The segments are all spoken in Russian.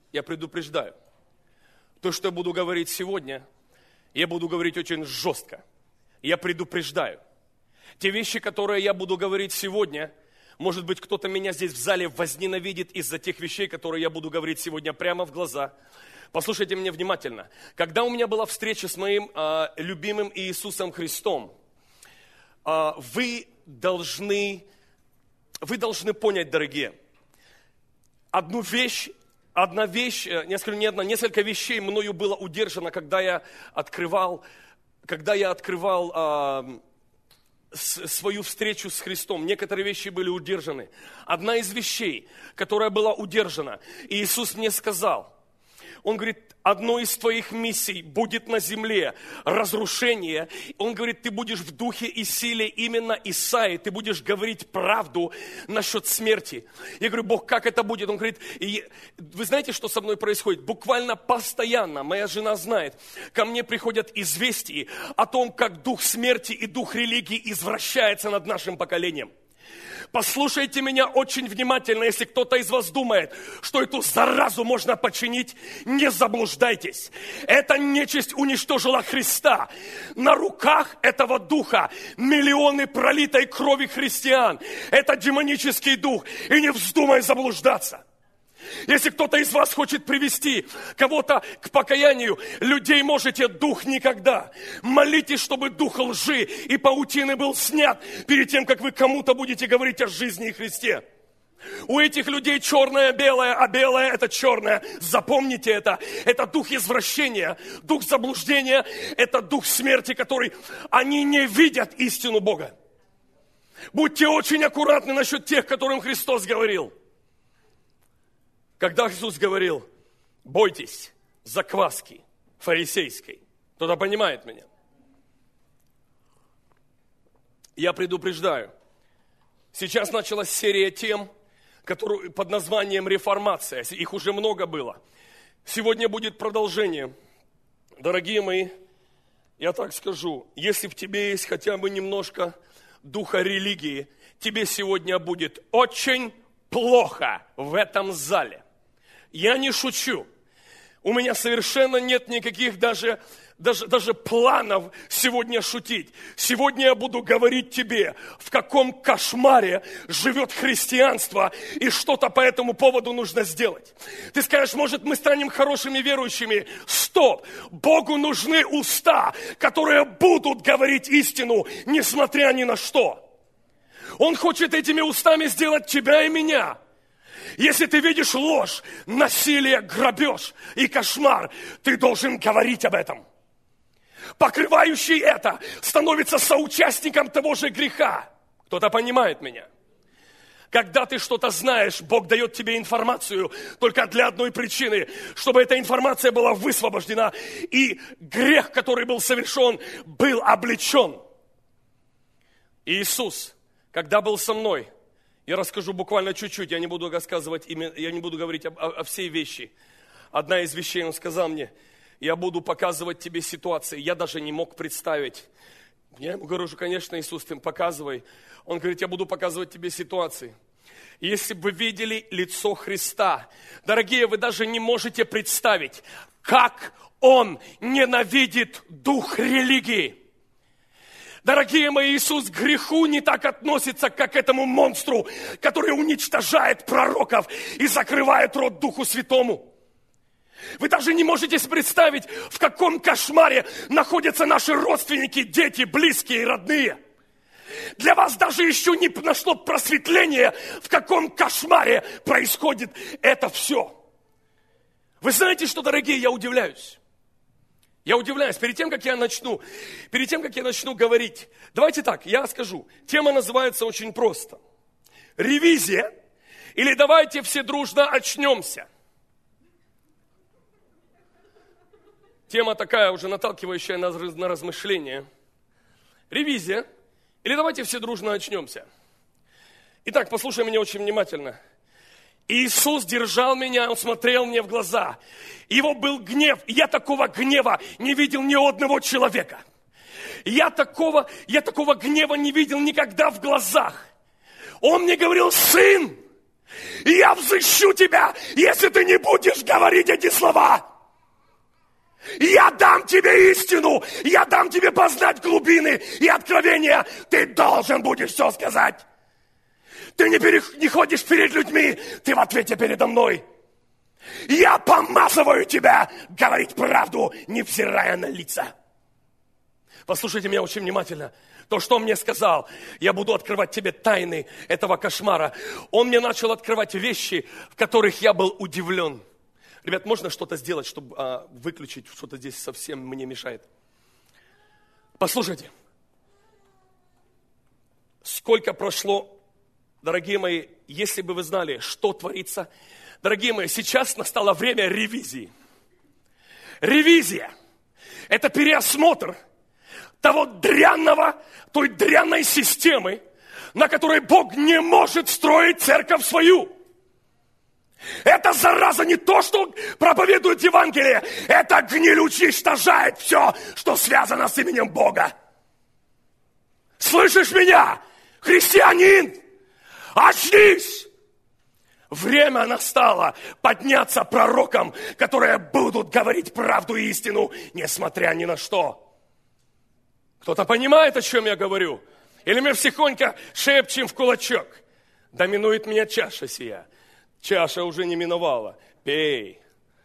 я предупреждаю. То, что я буду говорить сегодня, я буду говорить очень жестко. Я предупреждаю. Те вещи, которые я буду говорить сегодня, может быть, кто-то меня здесь в зале возненавидит из-за тех вещей, которые я буду говорить сегодня прямо в глаза. Послушайте меня внимательно. Когда у меня была встреча с моим любимым Иисусом Христом, вы должны понять, дорогие, несколько вещей мною было удержано, когда я открывал свою встречу с Христом. Некоторые вещи были удержаны. Одна из вещей, которая была удержана, Иисус мне сказал, Он говорит, одной из твоих миссий будет на земле разрушение. Он говорит, ты будешь в духе и силе именно Исаии, ты будешь говорить правду насчет смерти. Я говорю, Бог, как это будет? Он говорит, вы знаете, что со мной происходит? Буквально постоянно, моя жена знает, ко мне приходят известия о том, как дух смерти и дух религии извращается над нашим поколением. Послушайте меня очень внимательно, если кто-то из вас думает, что эту заразу можно починить, не заблуждайтесь. Эта нечисть уничтожила Христа. На руках этого духа миллионы пролитой крови христиан. Это демонический дух, и не вздумай заблуждаться. Если кто-то из вас хочет привести кого-то к покаянию, людей можете, дух никогда. Молитесь, чтобы дух лжи и паутины был снят перед тем, как вы кому-то будете говорить о жизни и Христе. У этих людей черное-белое, а белое это черное. Запомните это. Это дух извращения, дух заблуждения, это дух смерти, который они не видят истину Бога. Будьте очень аккуратны насчет тех, которым Христос говорил. Когда Иисус говорил, бойтесь закваски фарисейской. Кто-то понимает меня? Я предупреждаю. Сейчас началась серия тем, которую под названием реформация. Их уже много было. Сегодня будет продолжение. Дорогие мои, я так скажу, если в тебе есть хотя бы немножко духа религии, тебе сегодня будет очень плохо в этом зале. Я не шучу. У меня совершенно нет никаких даже планов сегодня шутить. Сегодня я буду говорить тебе, в каком кошмаре живет христианство и что-то по этому поводу нужно сделать. Ты скажешь, может, мы станем хорошими верующими? Стоп! Богу нужны уста, которые будут говорить истину, несмотря ни на что. Он хочет этими устами сделать тебя и меня. Если ты видишь ложь, насилие, грабеж и кошмар, ты должен говорить об этом. Покрывающий это становится соучастником того же греха. Кто-то понимает меня? Когда ты что-то знаешь, Бог дает тебе информацию только для одной причины, чтобы эта информация была высвобождена, и грех, который был совершен, был облечен. Иисус, когда был со мной, я расскажу буквально чуть-чуть, я не буду рассказывать, я не буду говорить о всей вещи. Одна из вещей, Он сказал мне, я буду показывать тебе ситуации. Я даже не мог представить. Я ему говорю, конечно, Иисус, ты показывай. Он говорит, я буду показывать тебе ситуации. Если бы вы видели лицо Христа, дорогие, вы даже не можете представить, как Он ненавидит дух религии. Дорогие мои, Иисус к греху не так относится, как к этому монстру, который уничтожает пророков и закрывает рот Духу Святому. Вы даже не можете представить, в каком кошмаре находятся наши родственники, дети, близкие и родные. Для вас даже еще не нашло просветление, в каком кошмаре происходит это все. Вы знаете, что, дорогие, я удивляюсь. Я удивляюсь, перед тем, как я начну говорить, давайте так, я скажу, тема называется очень просто. Ревизия или давайте все дружно очнемся. Тема такая уже наталкивающая на размышления. Ревизия или давайте все дружно очнемся. Итак, послушай меня очень внимательно. Иисус держал меня, Он смотрел мне в глаза. Его был гнев. Я такого гнева не видел ни у одного человека. Я такого гнева не видел никогда в глазах. Он мне говорил, сын, И я взыщу тебя, если ты не будешь говорить эти слова. Я дам тебе истину, я дам тебе познать глубины и откровения. Ты должен будешь все сказать. Ты не ходишь перед людьми, ты в ответе передо мной. Я помазываю тебя говорить правду, невзирая на лица. Послушайте меня очень внимательно. То, что он мне сказал, я буду открывать тебе тайны этого кошмара. Он мне начал открывать вещи, в которых я был удивлен. Ребят, можно что-то сделать, чтобы выключить? Что-то здесь совсем мне мешает. Послушайте. Сколько прошло, дорогие мои, если бы вы знали, что творится. Дорогие мои, сейчас настало время ревизии. Ревизия. Это переосмотр той дрянной системы, на которой Бог не может строить церковь свою. Это, зараза, не то, что проповедует Евангелие. Это гниль уничтожает все, что связано с именем Бога. Слышишь меня, христианин? Очнись! Время настало подняться пророкам, которые будут говорить правду и истину, несмотря ни на что. Кто-то понимает, о чем я говорю? Или мы всехонько шепчем в кулачок? Доминует меня чаша сия. Чаша уже не миновала. Пей.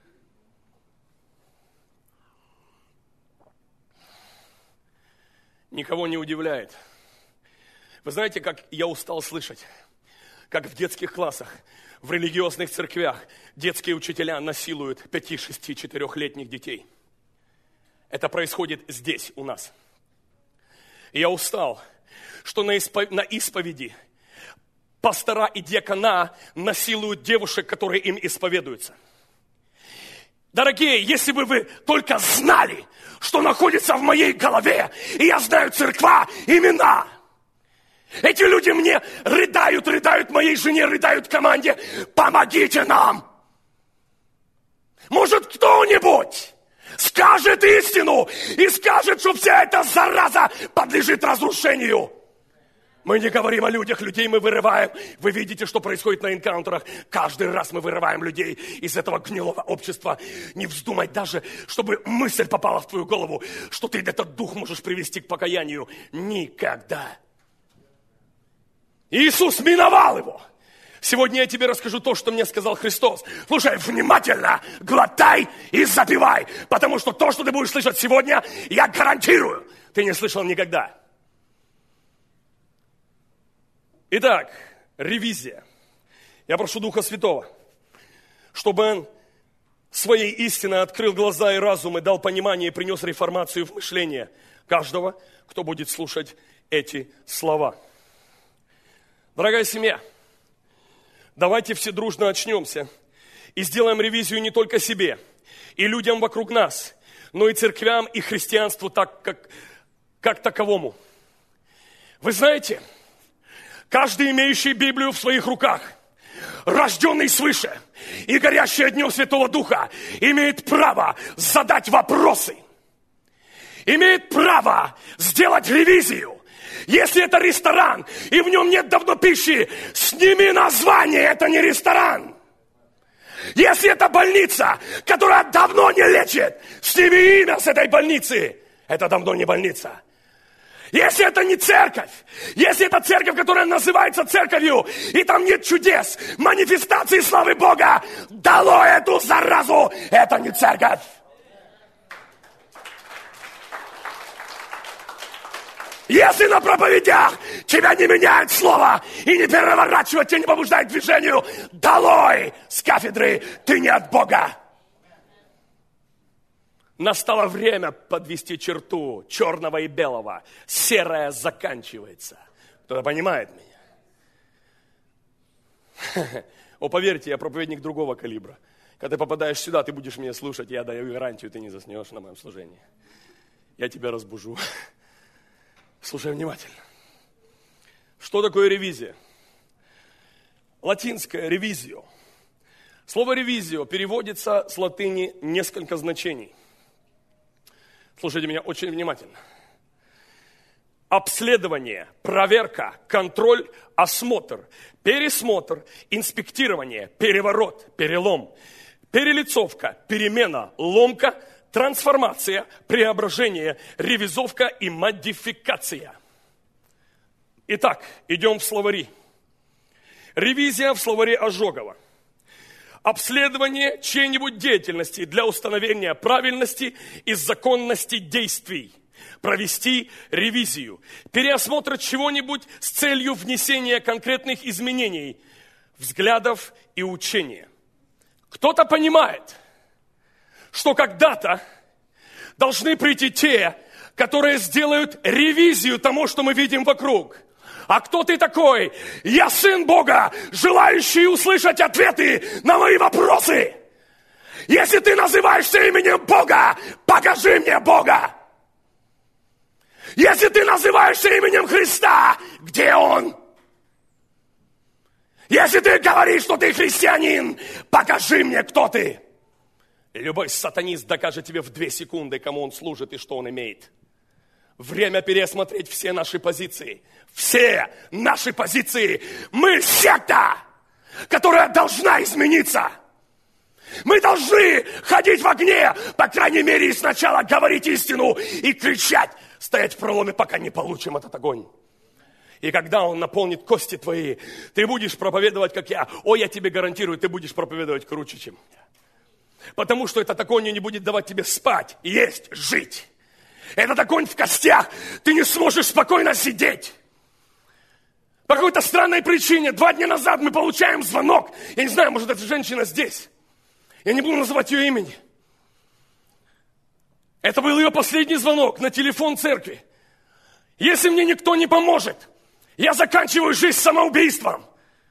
Никого не удивляет. Вы знаете, как я устал слышать, как в детских классах, в религиозных церквях детские учителя насилуют 5, 6, 4-летних детей. Это происходит здесь у нас. И я устал, что на исповеди пастора и диакона насилуют девушек, которые им исповедуются. Дорогие, если бы вы только знали, что находится в моей голове, и я знаю церква, имена. Эти люди мне рыдают моей жене, рыдают команде. Помогите нам! Может, кто-нибудь скажет истину и скажет, что вся эта зараза подлежит разрушению. Мы не говорим о людях, людей мы вырываем. Вы видите, что происходит на энкаунтерах. Каждый раз мы вырываем людей из этого гнилого общества. Не вздумай даже, чтобы мысль попала в твою голову, что ты этот дух можешь привести к покаянию. Никогда. Иисус миновал его. Сегодня я тебе расскажу то, что мне сказал Христос. Слушай, внимательно, глотай и запивай. Потому что то, что ты будешь слышать сегодня, я гарантирую, ты не слышал никогда. Итак, ревизия. Я прошу Духа Святого, чтобы Он своей истиной открыл глаза и разум и дал понимание и принес реформацию в мышление каждого, кто будет слушать эти слова. Дорогая семья, давайте все дружно очнемся и сделаем ревизию не только себе и людям вокруг нас, но и церквям, и христианству как таковому. Вы знаете, каждый, имеющий Библию в своих руках, рожденный свыше и горящий огнем Святого Духа, имеет право задать вопросы, имеет право сделать ревизию. Если это ресторан, и в нем нет давно пищи, сними название, это не ресторан. Если это больница, которая давно не лечит, сними имя с этой больницы, это давно не больница. Если это не церковь, если это церковь, которая называется церковью, и там нет чудес, манифестаций славы Бога, дало эту заразу, это не церковь. Если на проповедях тебя не меняет слово и не переворачивает, тебя не побуждает к движению, долой с кафедры, ты не от Бога. Настало время подвести черту черного и белого. Серое заканчивается. Кто-то понимает меня? О, поверьте, я проповедник другого калибра. Когда ты попадаешь сюда, ты будешь меня слушать, я даю гарантию, ты не заснешь на моем служении. Я тебя разбужу. Слушай внимательно. Что такое ревизия? Латинское «ревизио». Слово «ревизио» переводится с латыни несколько значений. Слушайте меня очень внимательно. обследование, проверка, контроль, осмотр, пересмотр, инспектирование, переворот, перелом, перелицовка, перемена, ломка, трансформация, преображение, ревизовка и модификация. Итак, идем в словари. Ревизия в словаре Ожогова. Обследование чьей-нибудь деятельности для установления правильности и законности действий. Провести ревизию. Переосмотр чего-нибудь с целью внесения конкретных изменений, взглядов и учения. Кто-то понимает, что когда-то должны прийти те, которые сделают ревизию тому, что мы видим вокруг. А кто ты такой? Я сын Бога, желающий услышать ответы на мои вопросы. Если ты называешься именем Бога, покажи мне Бога. Если ты называешься именем Христа, где Он? Если ты говоришь, что ты христианин, покажи мне, кто ты. Любой сатанист докажет тебе в 2 секунды, кому он служит и что он имеет. Время пересмотреть все наши позиции. Все наши позиции. Мы секта, которая должна измениться. Мы должны ходить в огне, по крайней мере, и сначала говорить истину и кричать, стоять в проломе, пока не получим этот огонь. И когда он наполнит кости твои, ты будешь проповедовать, как я. О, я тебе гарантирую, ты будешь проповедовать круче, чем я. Потому что этот огонь не будет давать тебе спать, есть, жить. Этот огонь в костях, ты не сможешь спокойно сидеть. По какой-то странной причине 2 дня назад мы получаем звонок. Я не знаю, может, эта женщина здесь. Я не буду называть ее имени. Это был ее последний звонок на телефон церкви. Если мне никто не поможет, я заканчиваю жизнь самоубийством.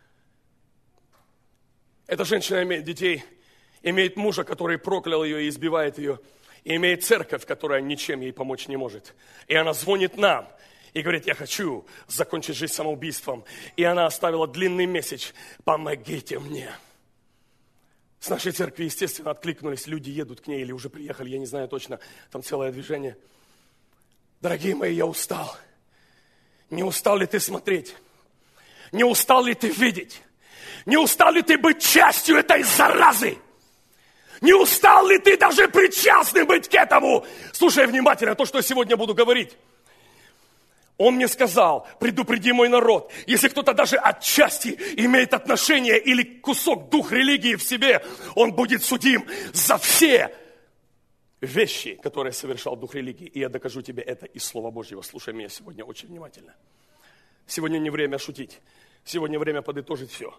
Эта женщина имеет детей, имеет мужа, который проклял ее и избивает ее, и имеет церковь, которая ничем ей помочь не может. И она звонит нам и говорит, я хочу закончить жизнь самоубийством. И она оставила длинный месседж, помогите мне. С нашей церкви, естественно, откликнулись, люди едут к ней или уже приехали, я не знаю точно, там целое движение. Дорогие мои, я устал. Не устал ли ты смотреть? Не устал ли ты видеть? Не устал ли ты быть частью этой заразы? Не устал ли ты даже причастным быть к этому? Слушай внимательно то, что я сегодня буду говорить. Он мне сказал, предупреди мой народ, если кто-то даже отчасти имеет отношение или кусок дух религии в себе, он будет судим за все вещи, которые совершал дух религии. И я докажу тебе это из Слова Божьего. Слушай меня сегодня очень внимательно. Сегодня не время шутить. Сегодня время подытожить все.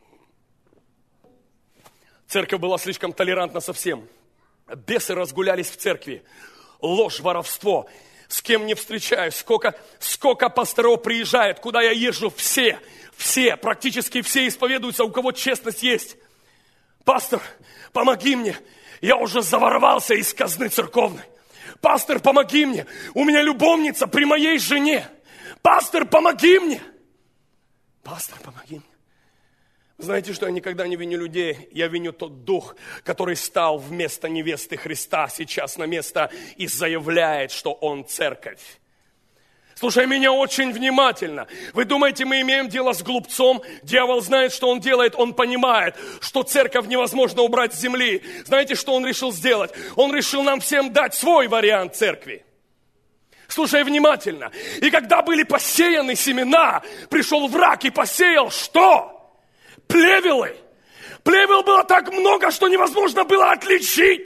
Церковь была слишком толерантна со всем. Бесы разгулялись в церкви. Ложь, воровство. С кем не встречаюсь, сколько пасторов приезжает, куда я езжу, все, практически все исповедуются, у кого честность есть. Пастор, помоги мне, я уже заворовался из казны церковной. Пастор, помоги мне, у меня любовница при моей жене. Пастор, помоги мне. Пастор, помоги мне. Знаете, что я никогда не виню людей, я виню тот дух, который стал вместо невесты Христа сейчас на место и заявляет, что он церковь. Слушай меня очень внимательно. Вы думаете, мы имеем дело с глупцом? Дьявол знает, что он делает, он понимает, что церковь невозможно убрать с земли. Знаете, что он решил сделать? Он решил нам всем дать свой вариант церкви. Слушай внимательно. И когда были посеяны семена, пришел враг и посеял что? Плевелы. Плевел было так много, что невозможно было отличить.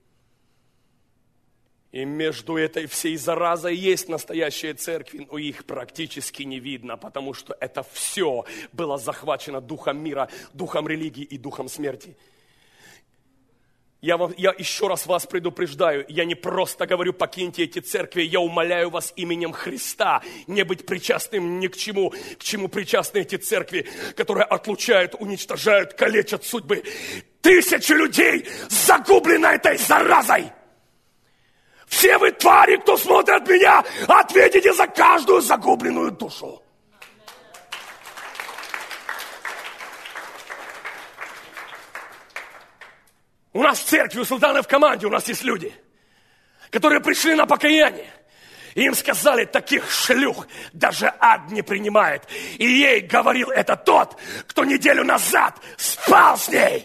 И между этой всей заразой есть настоящие церкви, но их практически не видно, потому что это все было захвачено духом мира, духом религии и духом смерти. Я еще раз вас предупреждаю, я не просто говорю, покиньте эти церкви, я умоляю вас именем Христа не быть причастным ни к чему причастны эти церкви, которые отлучают, уничтожают, калечат судьбы. 1000 людей загублены этой заразой. Все вы твари, кто смотрит меня, ответите за каждую загубленную душу. У нас в церкви, у Султана в команде, у нас есть люди, которые пришли на покаяние. Им сказали, таких шлюх даже ад не принимает. И ей говорил это тот, кто неделю назад спал с ней.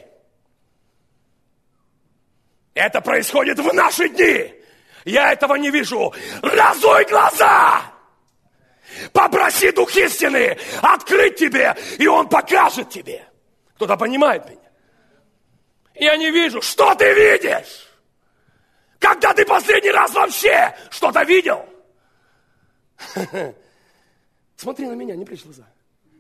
Это происходит в наши дни. Я этого не вижу. Разуй глаза! Попроси Дух истины открыть тебе, и Он покажет тебе. Кто-то понимает меня? Я не вижу. Что ты видишь? Когда ты последний раз вообще что-то видел? Смотри на меня, не прячь глаза.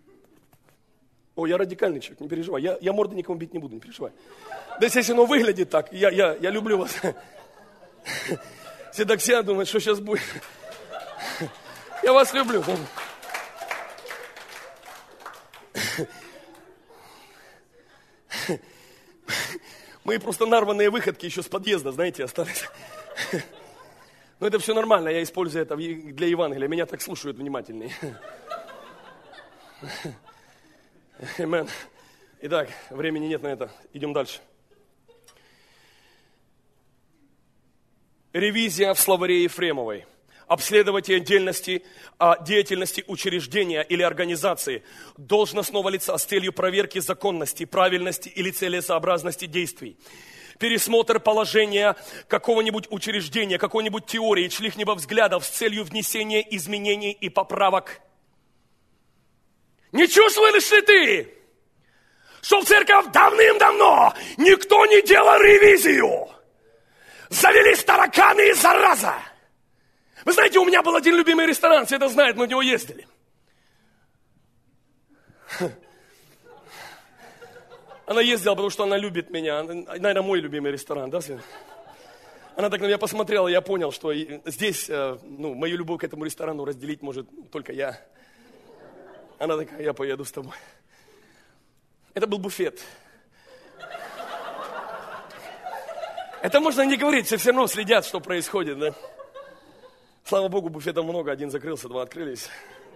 О, я радикальный человек, не переживай. Я морды никому бить не буду, не переживай. Да если оно выглядит так, я люблю вас. Все так сидят, думают, что сейчас будет. Я вас люблю. Мы просто нарванные выходки еще с подъезда, знаете, остались. Но это все нормально, я использую это для Евангелия. Меня так слушают внимательнее. Амен. Итак, времени нет на это. Идем дальше. Ревизия в словаре Ефремовой. Обследовать деятельности учреждения или организации должностного лица с целью проверки законности, правильности или целесообразности действий. Пересмотр положения какого-нибудь учреждения, какой-нибудь теории, чьих-либо взглядов с целью внесения изменений и поправок. Не чувствуешь ли ты, что в церковь давным-давно никто не делал ревизию? Завелись тараканы и зараза. Вы знаете, у меня был один любимый ресторан, все это знают, мы в него ездили. Она ездила, потому что она любит меня. Наверное, мой любимый ресторан, да, Света? Она так на меня посмотрела, я понял, что здесь, мою любовь к этому ресторану разделить может только я. Она такая, я поеду с тобой. Это был буфет. Это можно не говорить, все равно следят, что происходит, да? Слава Богу, буфетов много, один закрылся, два открылись.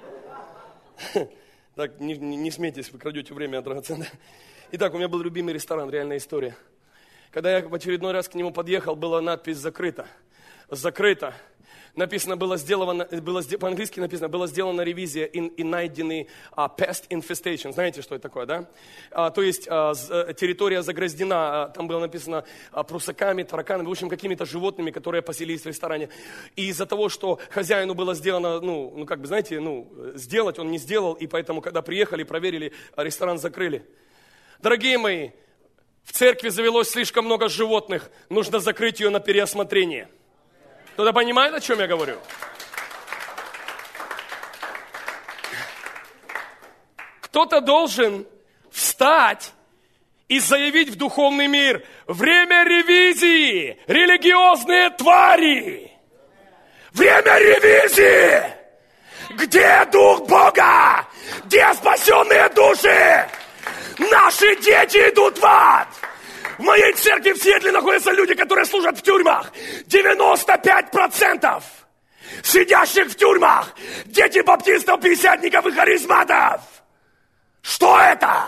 Так, не смейтесь, вы крадете время драгоценное. Итак, у меня был любимый ресторан, реальная история. Когда я в очередной раз к нему подъехал, была надпись «Закрыто». Закрыто. Написано, по-английски написано, была сделана ревизия и найдены pest infestation. Знаете, что это такое, да? То есть территория загрязнена, там было написано прусаками, тараканами, в общем, какими-то животными, которые поселились в ресторане. И из-за того, что хозяину было сделано, сделать, он не сделал, и поэтому, когда приехали, проверили, ресторан закрыли. Дорогие мои, в церкви завелось слишком много животных, нужно закрыть ее на переосмотрение. Кто-то понимает, о чем я говорю? Кто-то должен встать и заявить в духовный мир: время ревизии, религиозные твари! Время ревизии! Где Дух Бога? Где спасенные души? Наши дети идут в ад! В моей церкви в Сиэтле находятся люди, которые служат в тюрьмах. 95% сидящих в тюрьмах дети баптистов, пятидесятников и харизматов. Что это?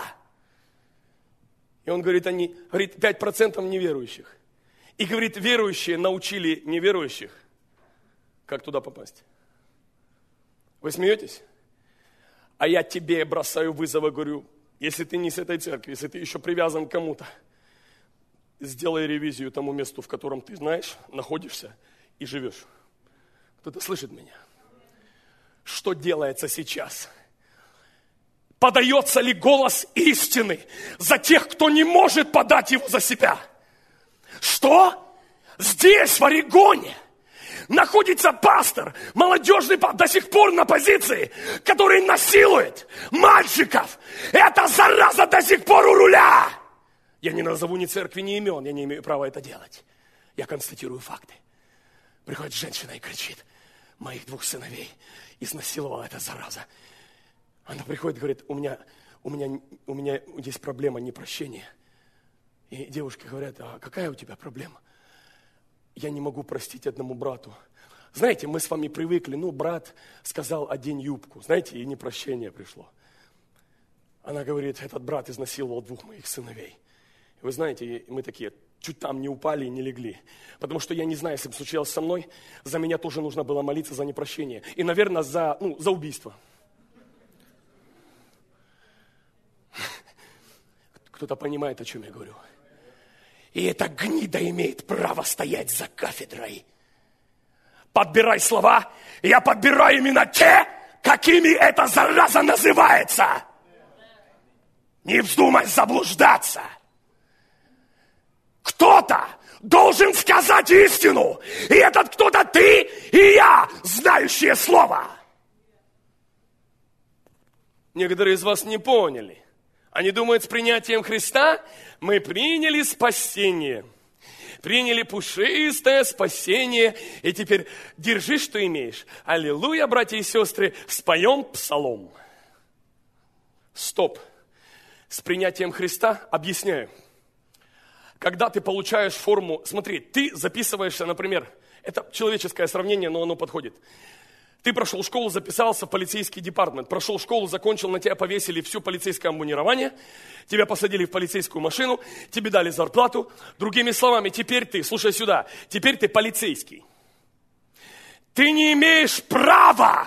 И он говорит, 5% неверующих. И говорит, верующие научили неверующих, как туда попасть. Вы смеетесь? А я тебе бросаю вызов и говорю, если ты не с этой церкви, если ты еще привязан к кому-то, сделай ревизию тому месту, в котором ты знаешь, находишься и живешь. Кто-то слышит меня? Что делается сейчас? Подается ли голос истины за тех, кто не может подать его за себя? Что? Здесь, в Орегоне, находится пастор, молодежный до сих пор на позиции, который насилует мальчиков. Эта зараза до сих пор у руля. Я не назову ни церкви, ни имен, я не имею права это делать. Я констатирую факты. Приходит женщина и кричит, моих 2 сыновей изнасиловала эта зараза. Она приходит и говорит, у меня есть проблема непрощения. И девушки говорят, а какая у тебя проблема? Я не могу простить одному брату. Знаете, мы с вами привыкли, брат сказал, одень юбку. Знаете, и непрощение пришло. Она говорит, этот брат изнасиловал 2 моих сыновей. Вы знаете, мы такие, чуть там не упали и не легли. Потому что я не знаю, если бы случилось со мной, за меня тоже нужно было молиться за непрощение. И, наверное, за убийство. Кто-то понимает, о чем я говорю. И эта гнида имеет право стоять за кафедрой. Подбирай слова, я подбираю именно те, какими эта зараза называется. Не вздумай заблуждаться. Кто-то должен сказать истину. И этот кто-то ты и я, знающие слово. Некоторые из вас не поняли. Они думают, с принятием Христа мы приняли спасение. Приняли пушистое спасение. И теперь держи, что имеешь. Аллилуйя, братья и сестры, споем псалом. Стоп. С принятием Христа объясняю. Когда ты получаешь форму, смотри, ты записываешься, например, это человеческое сравнение, но оно подходит. Ты прошел школу, записался в полицейский департамент, прошел школу, закончил, на тебя повесили все полицейское обмундирование, тебя посадили в полицейскую машину, тебе дали зарплату. Другими словами, теперь ты, слушай сюда, теперь ты полицейский. Ты не имеешь права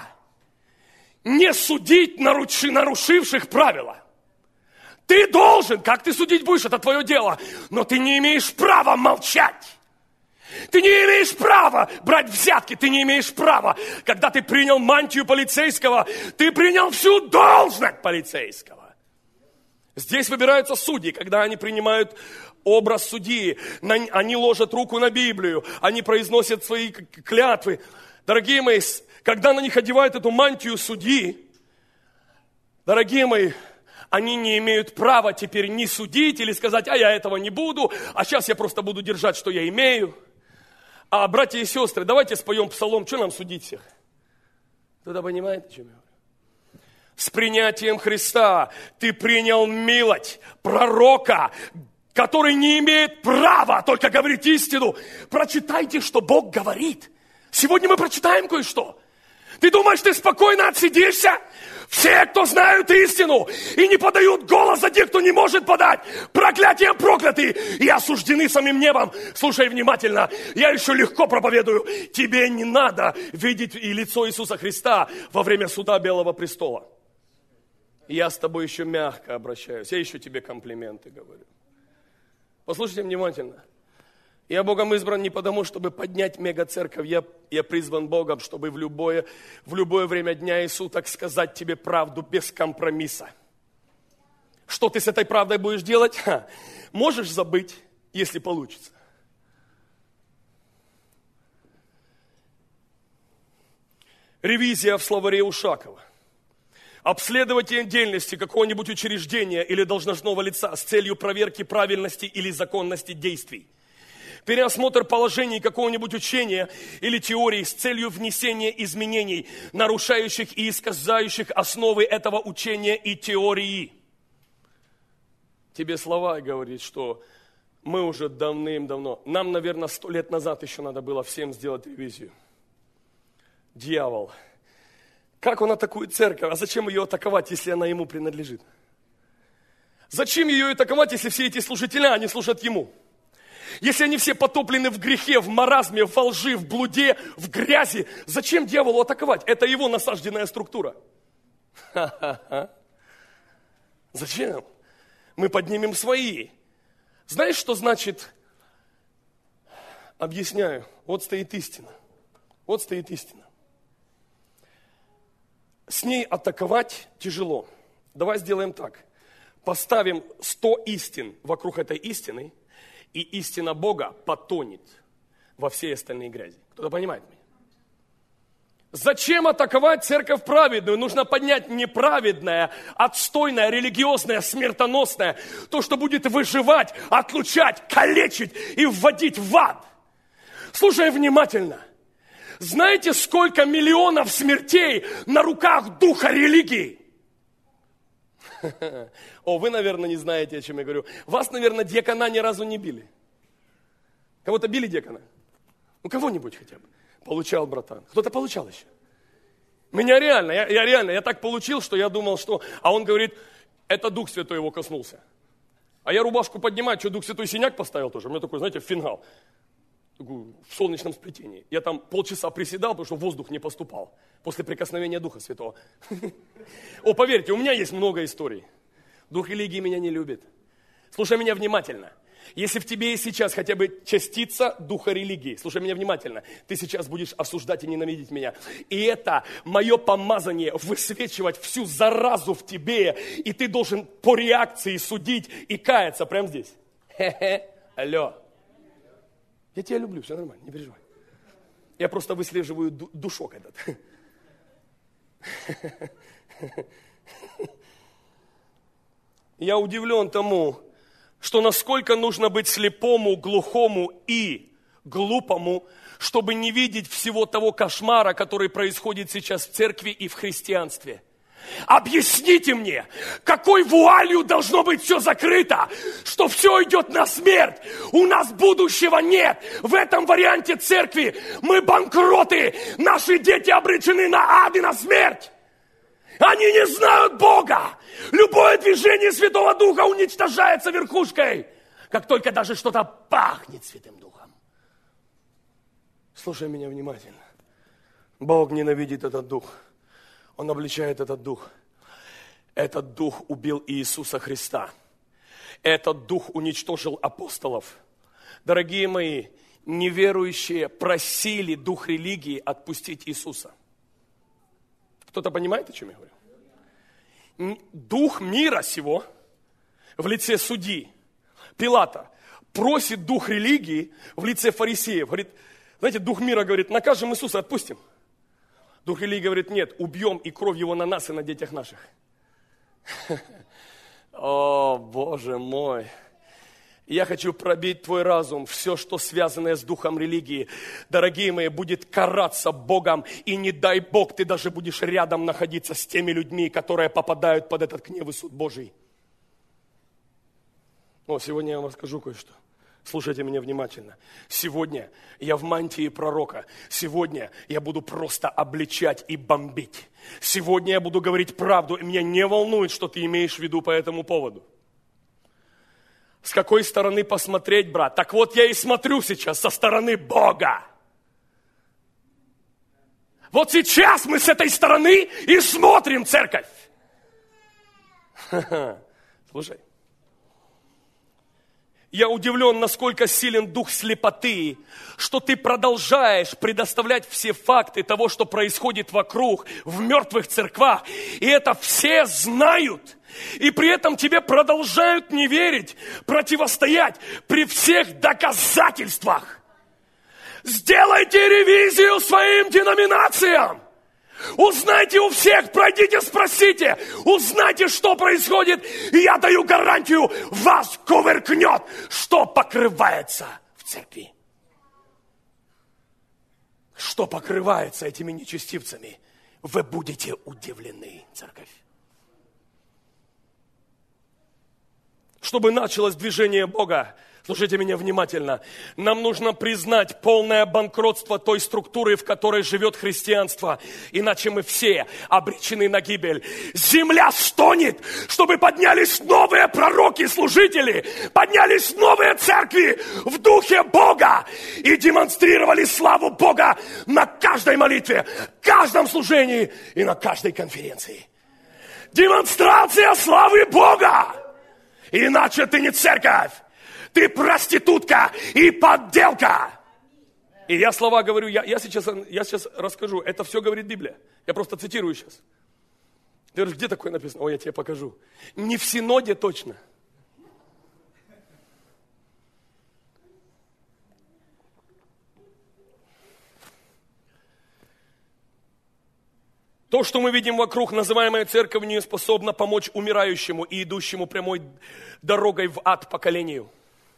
не судить нарушивших правила. Ты должен, как ты судить будешь, это твое дело, но ты не имеешь права молчать. Ты не имеешь права брать взятки, ты не имеешь права. Когда ты принял мантию полицейского, ты принял всю должность полицейского. Здесь выбираются судьи, когда они принимают образ судьи, они ложат руку на Библию, они произносят свои клятвы. Дорогие мои, когда на них одевают эту мантию судьи, дорогие мои, они не имеют права теперь не судить или сказать, а я этого не буду, а сейчас я просто буду держать, что я имею. А, братья и сестры, давайте споем псалом, что нам судить всех? Кто-то понимает, о чем я говорю? С принятием Христа ты принял милость пророка, который не имеет права только говорить истину. Прочитайте, что Бог говорит. Сегодня мы прочитаем кое-что. Ты думаешь, ты спокойно отсидишься? Все, кто знают истину и не подают голос за тех, кто не может подать, проклятием прокляты и осуждены самим небом. Слушай внимательно, я еще легко проповедую. Тебе не надо видеть и лицо Иисуса Христа во время суда Белого престола. Я с тобой еще мягко обращаюсь, я еще тебе комплименты говорю. Послушайте внимательно. Я Богом избран не потому, чтобы поднять мега-церковь. Я призван Богом, чтобы в любое время дня и суток сказать тебе правду без компромисса. Что ты с этой правдой будешь делать? Можешь забыть, если получится. Ревизия в словаре Ушакова. Обследование деятельности какого-нибудь учреждения или должностного лица с целью проверки правильности или законности действий. Переосмотр положений какого-нибудь учения или теории с целью внесения изменений, нарушающих и искажающих основы этого учения и теории. Тебе слова говорит, что мы уже давным-давно, нам, наверное, 100 лет назад еще надо было всем сделать ревизию. Дьявол. Как он атакует церковь? А зачем ее атаковать, если она ему принадлежит? Зачем ее атаковать, если все эти служители, они служат ему? Если они все потоплены в грехе, в маразме, в лжи, в блуде, в грязи, зачем дьяволу атаковать? Это его насажденная структура. Ха-ха-ха. Зачем? Мы поднимем свои. Знаешь, что значит? Объясняю. Вот стоит истина. Вот стоит истина. С ней атаковать тяжело. Давай сделаем так. Поставим 100 истин вокруг этой истины, и истина Бога потонет во всей остальной грязи. Кто-то понимает меня? Зачем атаковать церковь праведную? Нужно поднять неправедное, отстойное, религиозное, смертоносное. То, что будет выживать, отлучать, калечить и вводить в ад. Слушай внимательно. Знаете, сколько миллионов смертей на руках духа религии? О, вы, наверное, не знаете, о чем я говорю. Вас, наверное, диакона ни разу не били. Кого-то били диакона? Ну, кого-нибудь хотя бы. Получал, братан. Кто-то получал еще. Меня реально, я так получил, что я думал, что... А он говорит, это Дух Святой его коснулся. А я рубашку поднимаю, что Дух Святой синяк поставил тоже. У меня такой, знаете, фингал. В солнечном сплетении. Я там полчаса приседал, потому что воздух не поступал после прикосновения Духа Святого. О, поверьте, у меня есть много историй. Дух религии меня не любит. Слушай меня внимательно. Если в тебе есть сейчас хотя бы частица духа религии, слушай меня внимательно, ты сейчас будешь осуждать и ненавидеть меня. И это мое помазание высвечивать всю заразу в тебе, и ты должен по реакции судить и каяться прямо здесь. Хе-хе, алло. Я тебя люблю, все нормально, не переживай. Я просто выслеживаю душок этот. Я удивлен тому, что насколько нужно быть слепому, глухому и глупому, чтобы не видеть всего того кошмара, который происходит сейчас в церкви и в христианстве. Объясните мне, какой вуалью должно быть все закрыто, что все идет на смерть. У нас будущего нет. В этом варианте церкви мы банкроты. Наши дети обречены на ад и на смерть. Они не знают Бога. Любое движение Святого Духа уничтожается верхушкой, как только даже что-то пахнет Святым Духом. Слушай меня внимательно. Бог ненавидит этот дух. Он обличает этот дух. Этот дух убил Иисуса Христа. Этот дух уничтожил апостолов. Дорогие мои, неверующие просили дух религии отпустить Иисуса. Кто-то понимает, о чем я говорю? Дух мира сего в лице судьи Пилата просит дух религии в лице фарисеев. Говорит, знаете, дух мира говорит, накажем Иисуса, отпустим. Дух религии говорит, нет, убьем и кровь его на нас и на детях наших. О, Боже мой. Я хочу пробить твой разум. Все, что связанное с духом религии, дорогие мои, будет караться Богом. И не дай Бог, ты даже будешь рядом находиться с теми людьми, которые попадают под этот гнев и суд Божий. О, сегодня я вам расскажу кое-что. Слушайте меня внимательно. Сегодня я в мантии пророка. Сегодня я буду просто обличать и бомбить. Сегодня я буду говорить правду, и меня не волнует, что ты имеешь в виду по этому поводу. С какой стороны посмотреть, брат? Так вот я и смотрю сейчас со стороны Бога. Вот сейчас мы с этой стороны и смотрим церковь. Слушай. Я удивлен, насколько силен дух слепоты, что ты продолжаешь предоставлять все факты того, что происходит вокруг, в мертвых церквах. И это все знают. И при этом тебе продолжают не верить, противостоять при всех доказательствах. Сделайте ревизию своим деноминациям. Узнайте у всех, пройдите, спросите, узнайте, что происходит, и я даю гарантию, вас кувыркнет, что покрывается в церкви. Что покрывается этими нечестивцами, вы будете удивлены, церковь. Чтобы началось движение Бога, слушайте меня внимательно, нам нужно признать полное банкротство той структуры, в которой живет христианство, иначе мы все обречены на гибель. Земля стонет, чтобы поднялись новые пророки, служители, поднялись новые церкви в духе Бога и демонстрировали славу Бога на каждой молитве, каждом служении и на каждой конференции. Демонстрация славы Бога! Иначе ты не церковь. Ты проститутка и подделка. И я слова говорю, я сейчас расскажу. Это все говорит Библия. Я просто цитирую сейчас. Ты говоришь, где такое написано? Ой, я тебе покажу. Не в Синоде точно. То, что мы видим вокруг, называемая церковь, не способна помочь умирающему и идущему прямой дорогой в ад поколению.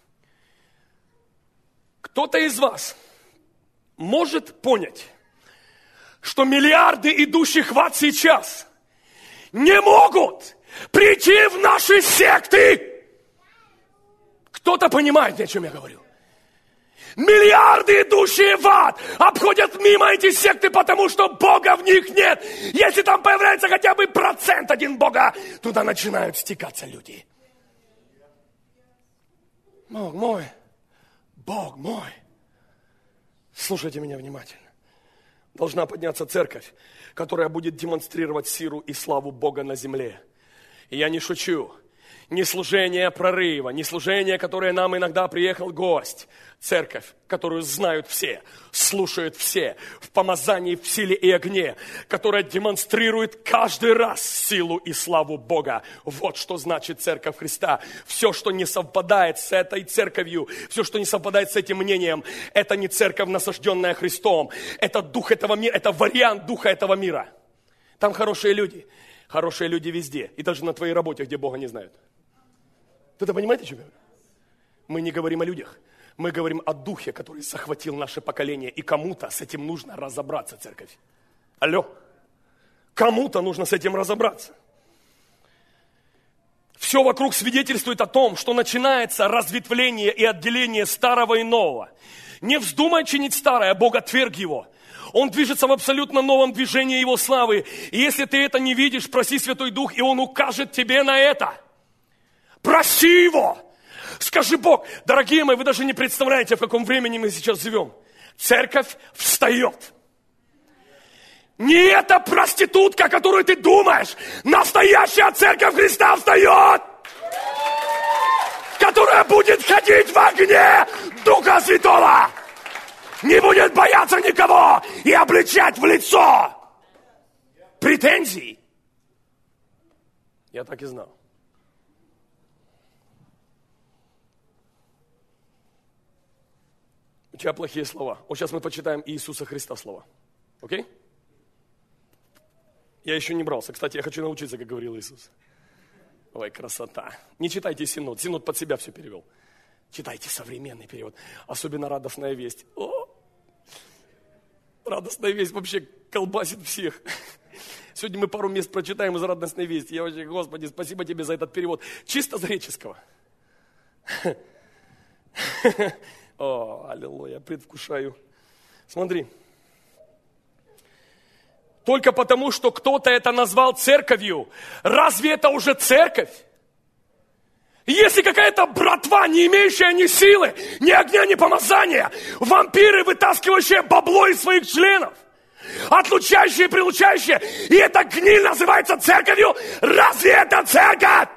Кто-то из вас может понять, что миллиарды идущих в ад сейчас не могут прийти в наши секты. Кто-то понимает, о чем я говорю? Миллиарды, идущие в ад, обходят мимо эти секты, потому что Бога в них нет. Если там появляется хотя бы 1% Бога, туда начинают стекаться люди. Бог мой. Слушайте меня внимательно. Должна подняться церковь, которая будет демонстрировать силу и славу Бога на земле. И я не шучу. Не служение прорыва, не служение, которое нам иногда приехал гость. Церковь, которую знают все, слушают все, в помазании, в силе и огне, которая демонстрирует каждый раз силу и славу Бога. Вот что значит Церковь Христа. Все, что не совпадает с этой церковью, все, что не совпадает с этим мнением, это не церковь, насажденная Христом. Это дух этого мира, это вариант духа этого мира. Там хорошие люди везде, и даже на твоей работе, где Бога не знают. Вы-то понимаете, что я говорю? Мы не говорим о людях. Мы говорим о духе, который захватил наше поколение. И кому-то с этим нужно разобраться, церковь. Алло. Кому-то нужно с этим разобраться. Все вокруг свидетельствует о том, что начинается разветвление и отделение старого и нового. Не вздумай чинить старое, Бог отверг его. Он движется в абсолютно новом движении Его славы. И если ты это не видишь, проси Святой Дух, и Он укажет тебе на это. Проси Его. Скажи: Бог, дорогие мои, вы даже не представляете, в каком времени мы сейчас живем. Церковь встает. Не эта проститутка, которую ты думаешь. Настоящая Церковь Христа встает. Которая будет ходить в огне Духа Святого. Не будет бояться никого и обличать в лицо претензий. Я так и знал. У тебя плохие слова. Вот сейчас мы почитаем Иисуса Христа слова. Окей? Я еще не брался. Кстати, я хочу научиться, как говорил Иисус. Ой, красота. Не читайте Синод. Синод под себя все перевел. Читайте современный перевод. Особенно радостная весть. О! Радостная весть вообще колбасит всех. Сегодня мы пару мест прочитаем из радостной вести. Я вообще, Господи, спасибо тебе за этот перевод. Чисто с греческого. О, аллилуйя, предвкушаю. Смотри. Только потому, что кто-то это назвал церковью, разве это уже церковь? Если какая-то братва, не имеющая ни силы, ни огня, ни помазания, вампиры, вытаскивающие бабло из своих членов, отлучающие и прилучающие, и эта гниль называется церковью, разве это церковь?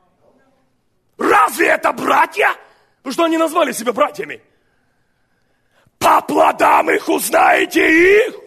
Разве это братья? Потому что они назвали себя братьями. По плодам их узнаете их.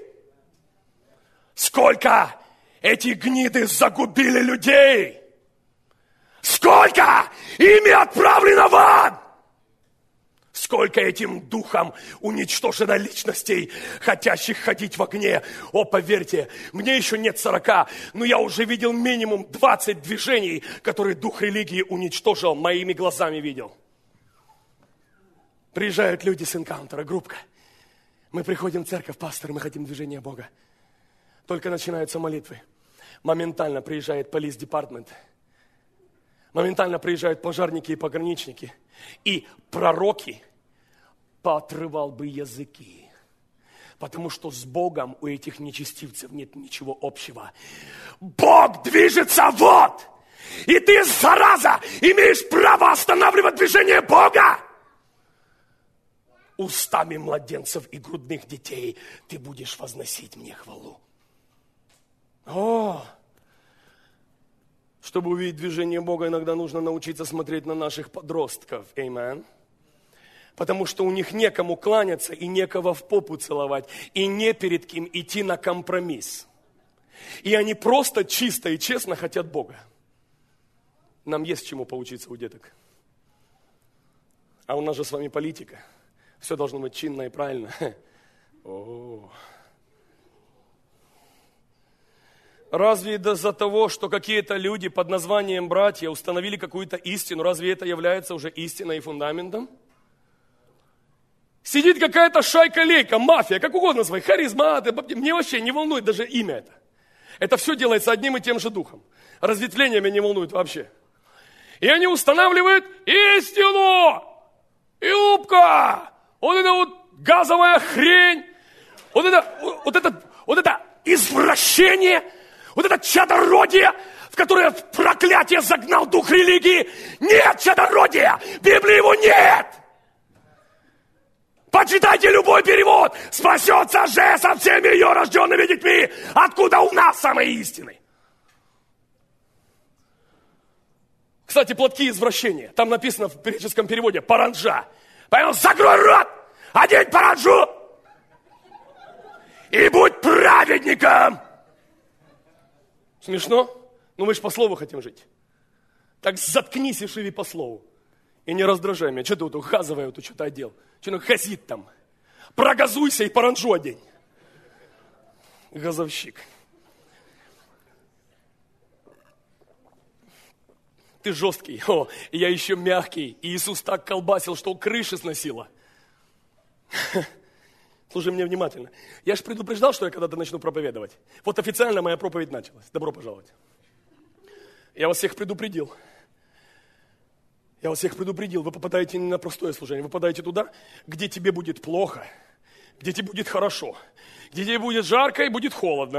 Сколько эти гниды загубили людей. Сколько ими отправлено в ад! Сколько этим духом уничтожено личностей, хотящих ходить в огне. О, поверьте, мне еще нет 40, но я уже видел минимум 20 движений, которые дух религии уничтожил, моими глазами видел. Приезжают люди с энкаунтера, группка. Мы приходим в церковь, пастор, мы хотим движения Бога. Только начинаются молитвы. Моментально приезжает полис-департмент. Моментально приезжают пожарники и пограничники. И пророки поотрывал бы языки. Потому что с Богом у этих нечестивцев нет ничего общего. Бог движется вот! И ты, зараза, имеешь право останавливать движение Бога! Устами младенцев и грудных детей ты будешь возносить мне хвалу. О! Чтобы увидеть движение Бога, иногда нужно научиться смотреть на наших подростков. Аминь. Потому что у них некому кланяться и некого в попу целовать, и не перед кем идти на компромисс. И они просто чисто и честно хотят Бога. Нам есть чему поучиться у деток. А у нас же с вами политика. Все должно быть чинно и правильно. О. Разве из-за того, что какие-то люди под названием братья установили какую-то истину, разве это является уже истиной и фундаментом? Сидит какая-то шайка-лейка, мафия, как угодно называй, харизматы, мне вообще не волнует даже имя это. Это все делается одним и тем же духом. Разветвление меня не волнует вообще. И они устанавливают истину. Юбка, вот это вот газовая хрень, вот это извращение. Вот это чадородие, в которое проклятие загнал дух религии. Нет чадородия! В Библии его нет! Почитайте любой перевод. Спасется же со всеми ее рожденными детьми. Откуда у нас самые истины? Кстати, плотки извращения. Там написано в греческом переводе паранджа. Поэтому закрой рот, одень паранджу и будь праведником. Смешно? Ну мы же по слову хотим жить. Так заткнись и живи по слову. И не раздражай меня. Что ты вот ухазывая, вот что-то одел? Что он хазит там? Прогазуйся и паранджу одень. Газовщик. Ты жесткий. О, я еще мягкий. И Иисус так колбасил, что крыши сносило. Слушай мне внимательно. Я же предупреждал, что я когда-то начну проповедовать. Вот официально моя проповедь началась. Добро пожаловать. Я вас всех предупредил. Я вас всех предупредил. Вы попадаете не на простое служение. Вы попадаете туда, где тебе будет плохо, где тебе будет хорошо, где тебе будет жарко и будет холодно.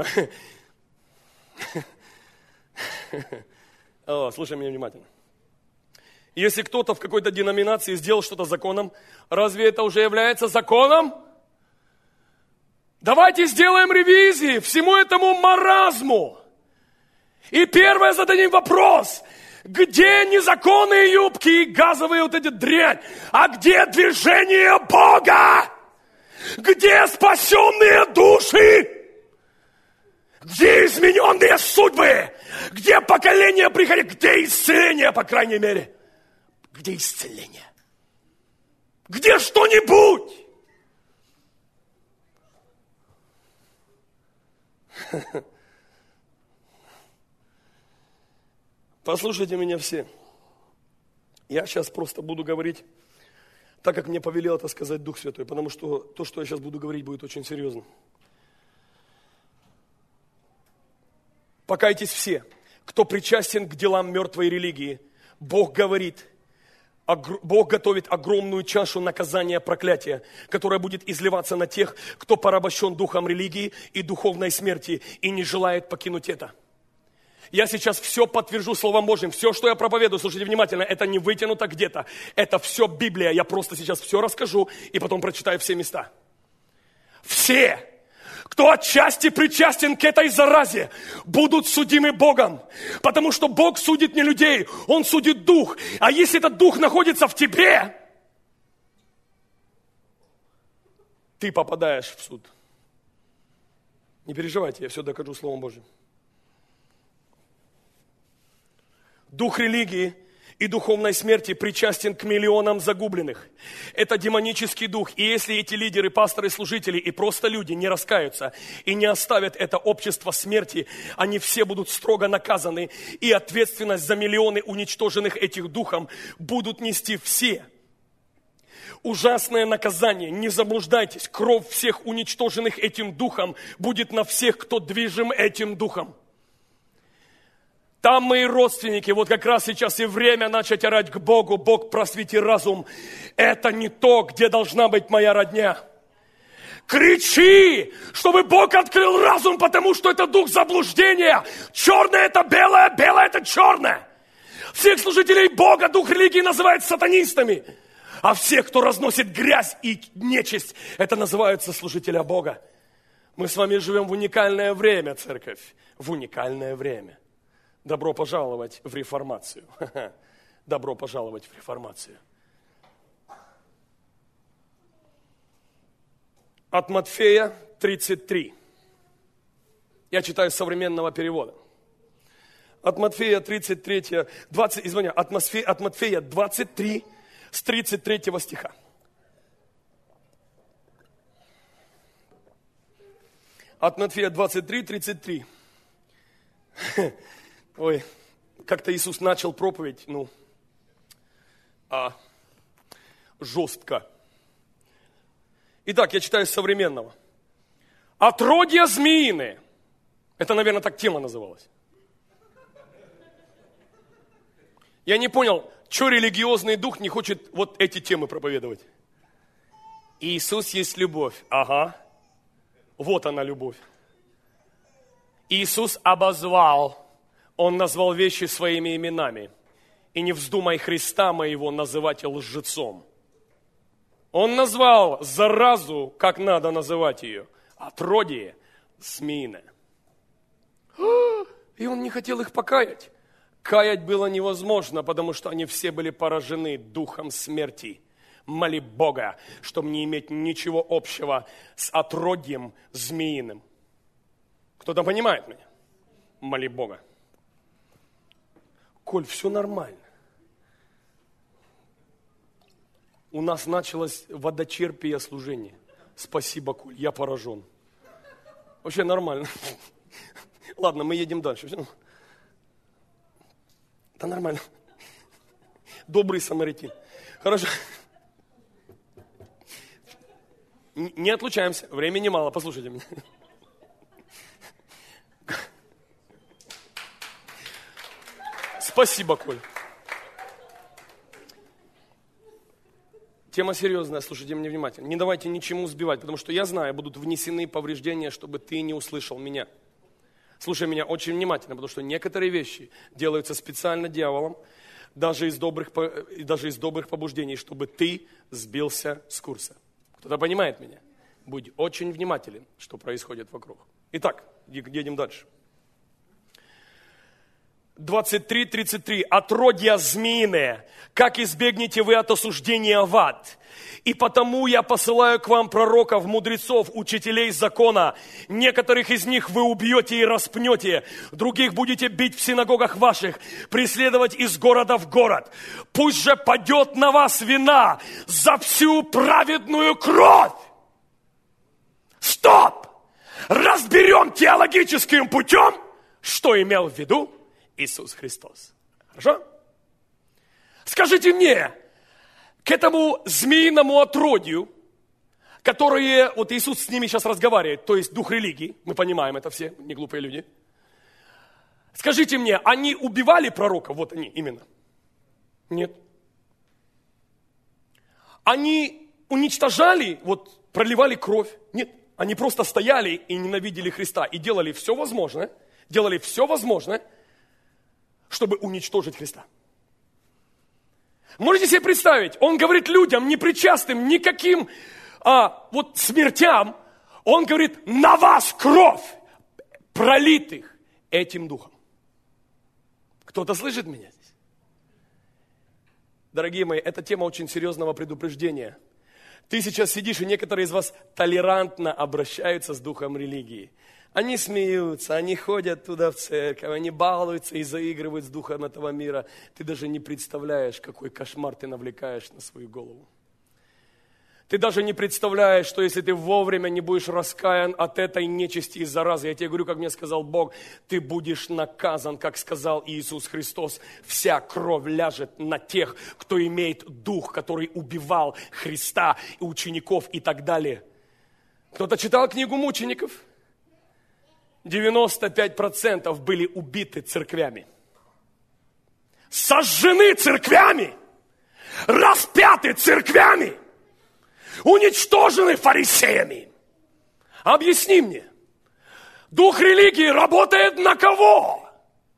О, слушай меня внимательно. Если кто-то в какой-то деноминации сделал что-то законом, разве это уже является законом? Давайте сделаем ревизии всему этому маразму. И первое зададим вопрос. Где незаконные юбки, газовые вот эти дрянь? А где движение Бога? Где спасенные души? Где измененные судьбы? Где поколение приходит? Где исцеление, по крайней мере? Где исцеление? Где что-нибудь? Послушайте меня все. Я сейчас просто буду говорить так, как мне повелел это сказать Дух Святой, потому что то, что я сейчас буду говорить, будет очень серьезно. Покайтесь все, кто причастен к делам мертвой религии. Бог говорит, Бог готовит огромную чашу наказания, проклятия, которая будет изливаться на тех, кто порабощен духом религии и духовной смерти и не желает покинуть это. Я сейчас все подтвержу Словом Божьим. Все, что я проповедую, слушайте внимательно, это не вытянуто где-то. Это все Библия. Я просто сейчас все расскажу и потом прочитаю все места. Все, кто отчасти причастен к этой заразе, будут судимы Богом. Потому что Бог судит не людей, Он судит дух. А если этот дух находится в тебе, ты попадаешь в суд. Не переживайте, я все докажу Словом Божьим. Дух религии и духовной смерти причастен к миллионам загубленных. Это демонический дух. И если эти лидеры, пасторы, служители и просто люди не раскаются и не оставят это общество смерти, они все будут строго наказаны. И ответственность за миллионы уничтоженных этих духом будут нести все. Ужасное наказание, не заблуждайтесь, кровь всех уничтоженных этим духом будет на всех, кто движим этим духом. Там мои родственники, вот как раз сейчас и время начать орать к Богу, Бог просвети разум. Это не то, где должна быть моя родня. Кричи, чтобы Бог открыл разум, потому что это дух заблуждения. Черное это белое, белое это черное. Всех служителей Бога дух религии называют сатанистами. А всех, кто разносит грязь и нечисть, это называются служители Бога. Мы с вами живем в уникальное время, церковь, в уникальное время. Добро пожаловать в реформацию. Добро пожаловать в реформацию. От Матфея 33. Я читаю с современного перевода. От Матфея 33, от Матфея 23 с 33 стиха. От Матфея 23, 33. Ой, как-то Иисус начал проповедь, жестко. Итак, я читаю с современного. Отродья змеиные. Это, наверное, так тема называлась. Я не понял, что религиозный дух не хочет вот эти темы проповедовать. Иисус есть любовь. Ага. Вот она любовь. Иисус обозвал, Он назвал вещи своими именами. И не вздумай Христа моего называть лжецом. Он назвал заразу, как надо называть ее, отродье змеиное. И он не хотел их покаять. Каять было невозможно, потому что они все были поражены духом смерти. Моли Бога, чтобы не иметь ничего общего с отродьем змеиным. Кто-то понимает меня? Моли Бога. Коль, все нормально. У нас началось водочерпие служения. Спасибо, Коль, я поражен. Вообще нормально. Ладно, мы едем дальше. Да нормально. Добрый самаритин. Хорошо. Не отлучаемся, времени мало, послушайте меня. Спасибо, Коль. Тема серьезная, слушайте меня внимательно. Не давайте ничему сбивать, потому что я знаю, будут внесены повреждения, чтобы ты не услышал меня. Слушай меня очень внимательно, потому что некоторые вещи делаются специально дьяволом, даже из добрых побуждений, чтобы ты сбился с курса. Кто-то понимает меня? Будь очень внимателен, что происходит вокруг. Итак, едем дальше. 23:33. Отродья змеиное, как избегнете вы от осуждения в ад? И потому я посылаю к вам пророков, мудрецов, учителей закона. Некоторых из них вы убьете и распнете, других будете бить в синагогах ваших, преследовать из города в город. Пусть же падет на вас вина за всю праведную кровь. Стоп! Разберем теологическим путем, что имел в виду Иисус Христос. Хорошо? Скажите мне, к этому змеиному отродью, которые, вот Иисус с ними сейчас разговаривает, то есть дух религии, мы понимаем это все, не глупые люди. Скажите мне, они убивали пророков? Вот они именно. Нет. Они уничтожали, вот проливали кровь? Нет. Они просто стояли и ненавидели Христа и делали все возможное, чтобы уничтожить Христа. Можете себе представить, он говорит людям, непричастным никаким смертям, он говорит, на вас кровь пролитых этим духом. Кто-то слышит меня здесь? Дорогие мои, эта тема очень серьезного предупреждения. Ты сейчас сидишь, и некоторые из вас толерантно обращаются с духом религии. Они смеются, они ходят туда в церковь, они балуются и заигрывают с духом этого мира. Ты даже не представляешь, какой кошмар ты навлекаешь на свою голову. Ты даже не представляешь, что если ты вовремя не будешь раскаян от этой нечисти и заразы, я тебе говорю, как мне сказал Бог, ты будешь наказан, как сказал Иисус Христос. Вся кровь ляжет на тех, кто имеет дух, который убивал Христа и учеников и так далее. Кто-то читал книгу мучеников? 95% были убиты церквями. Сожжены церквями. Распяты церквями. Уничтожены фарисеями. Объясни мне. Дух религии работает на кого?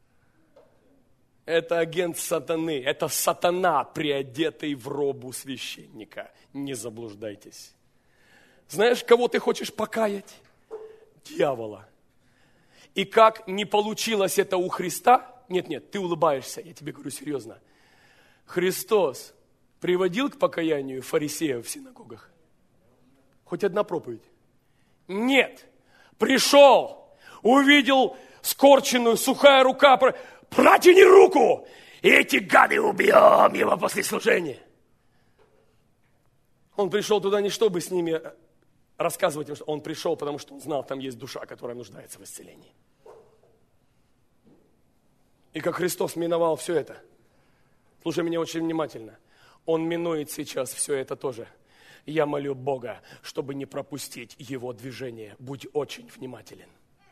Это агент сатаны. Это сатана, приодетый в робу священника. Не заблуждайтесь. Знаешь, кого ты хочешь покаять? Дьявола. И как не получилось это у Христа? Нет, ты улыбаешься, я тебе говорю серьезно. Христос приводил к покаянию фарисеев в синагогах? Хоть одна проповедь? Нет. Пришел, увидел скорченную, сухая рука, протяни руку, и эти гады убьем его после служения. Он пришел туда не чтобы с ними рассказывать им, что он пришел, потому что он знал, там есть душа, которая нуждается в исцелении. И как Христос миновал все это, слушай меня очень внимательно, Он минует сейчас все это тоже. Я молю Бога, чтобы не пропустить Его движение. Будь очень внимателен.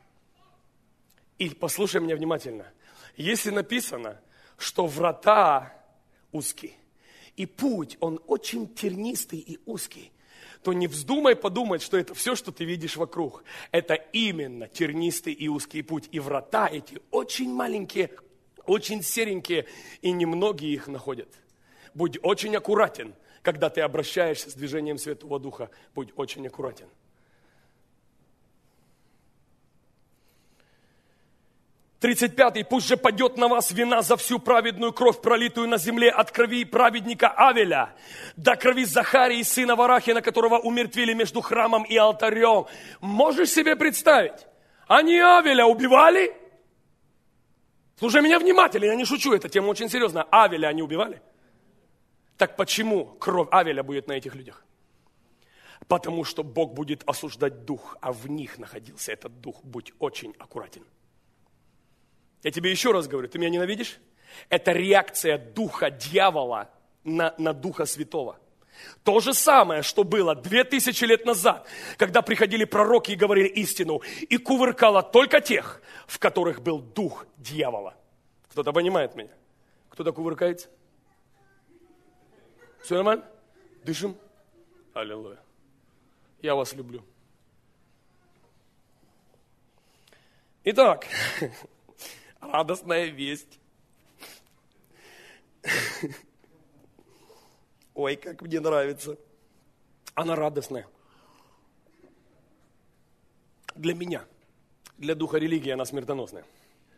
И послушай меня внимательно. Если написано, что врата узкие, и путь, он очень тернистый и узкий, то не вздумай подумать, что это все, что ты видишь вокруг. Это именно тернистый и узкий путь. И врата эти очень маленькие, очень серенькие, и немногие их находят. Будь очень аккуратен, когда ты обращаешься с движением Святого Духа. Будь очень аккуратен. 35-й. Пусть же падет на вас вина за всю праведную кровь, пролитую на земле от крови праведника Авеля, до крови Захарии, сына Варахина, которого умертвили между храмом и алтарем. Можешь себе представить? Они Авеля убивали? Слушай меня внимательно, я не шучу, эта тема очень серьезная. Авеля они убивали? Так почему кровь Авеля будет на этих людях? Потому что Бог будет осуждать дух, а в них находился этот дух. Будь очень аккуратен. Я тебе еще раз говорю, ты меня ненавидишь? Это реакция духа дьявола на Духа Святого. То же самое, что было 2000 лет назад, когда приходили пророки и говорили истину, и кувыркало только тех, в которых был дух дьявола. Кто-то понимает меня? Кто-то кувыркается? Все нормально? Дышим? Аллилуйя. Я вас люблю. Итак, радостная весть. Ой, как мне нравится. Она радостная. Для меня. Для духа религии она смертоносная.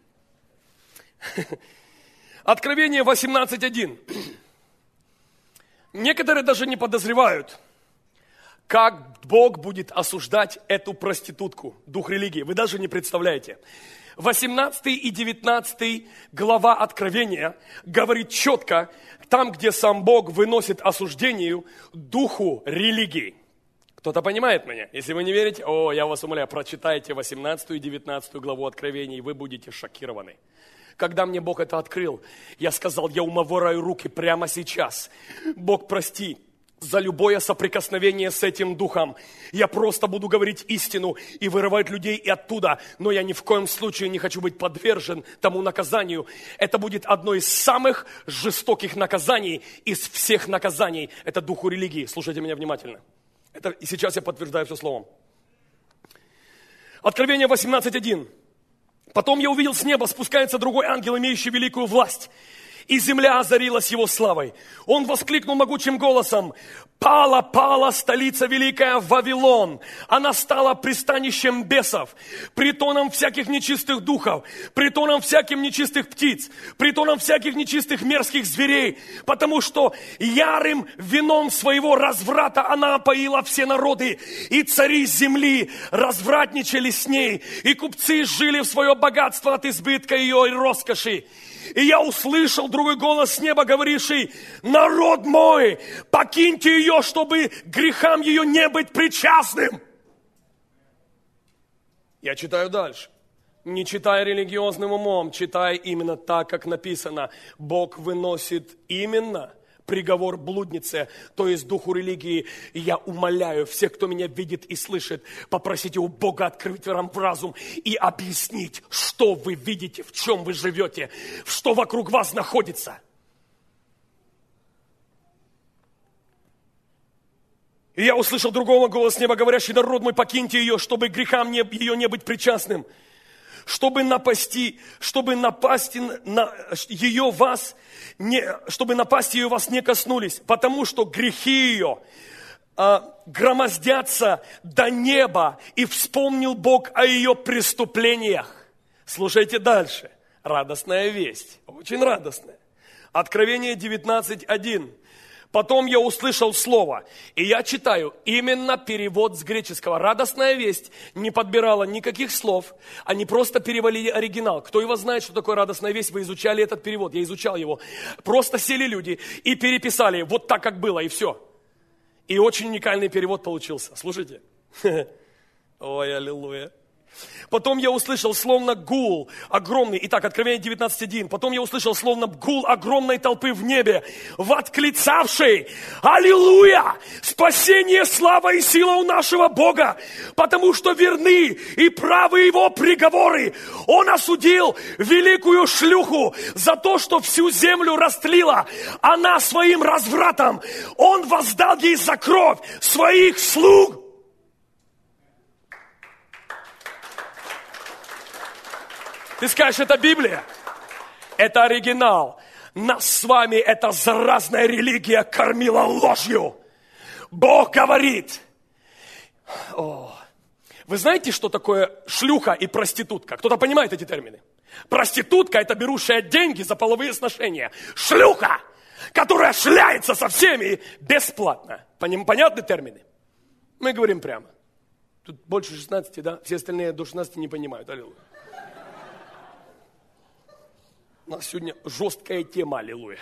Откровение 18:1. Некоторые даже не подозревают, как Бог будет осуждать эту проститутку, дух религии. Вы даже не представляете. 18 и 19 глава Откровения говорит четко, там, где сам Бог выносит осуждение духу религии. Кто-то понимает меня? Если вы не верите, я вас умоляю, прочитайте 18 и 19 главу Откровения, и вы будете шокированы. Когда мне Бог это открыл, я сказал, я умываю руки прямо сейчас. Бог, прости за любое соприкосновение с этим духом. Я просто буду говорить истину и вырывать людей и оттуда, но я ни в коем случае не хочу быть подвержен тому наказанию. Это будет одно из самых жестоких наказаний из всех наказаний. Это духу религии. Слушайте меня внимательно. И сейчас я подтверждаю все словом. Откровение 18:1. Потом я увидел с неба, спускается другой ангел, имеющий великую власть. И земля озарилась его славой. Он воскликнул могучим голосом: «Пала, пала столица великая Вавилон! Она стала пристанищем бесов, притоном всяких нечистых духов, притоном всяких нечистых птиц, притоном всяких нечистых мерзких зверей, потому что ярым вином своего разврата она опоила все народы, и цари земли развратничали с ней, и купцы жили в свое богатство от избытка ее и роскоши. И я услышал другой голос с неба, говоривший: народ мой, покиньте ее, чтобы грехам ее не быть причастным». Я читаю дальше. Не читай религиозным умом, читай именно так, как написано. Бог выносит именно приговор блуднице, то есть духу религии. И я умоляю всех, кто меня видит и слышит, попросите у Бога открыть вам разум и объяснить, что вы видите, в чем вы живете, что вокруг вас находится. И я услышал другого голоса с неба, говорящий: народ мой, покиньте ее, чтобы грехам ее не быть причастным. Чтобы напасть ее вас не коснулись, потому что грехи ее громоздятся до неба, и вспомнил Бог о ее преступлениях. Слушайте дальше. Радостная весть, очень радостная. Откровение 19:1. Потом я услышал слово, и я читаю именно перевод с греческого. Радостная весть не подбирала никаких слов, они просто перевели оригинал. Кто его знает, что такое радостная весть, вы изучали этот перевод, я изучал его. Просто сели люди и переписали вот так, как было, и все. И очень уникальный перевод получился. Слушайте. Ой, аллилуйя. Потом я услышал словно гул огромный. Итак, Откровение 19:1. Потом я услышал словно гул огромной толпы в небе, восклицавшей: «Аллилуйя! Спасение, слава и сила у нашего Бога, потому что верны и правы Его приговоры. Он осудил великую шлюху за то, что всю землю растлила она своим развратом. Он воздал ей за кровь своих слуг». Ты скажешь, это Библия? Это оригинал. Нас с вами эта заразная религия кормила ложью. Бог говорит. Вы знаете, что такое шлюха и проститутка? Кто-то понимает эти термины? Проститутка – это берущая деньги за половые сношения. Шлюха, которая шляется со всеми бесплатно. Понятны термины? Мы говорим прямо. Тут больше 16, да? Все остальные до 16 не понимают. Аллилуйя. У нас сегодня жесткая тема, аллилуйя.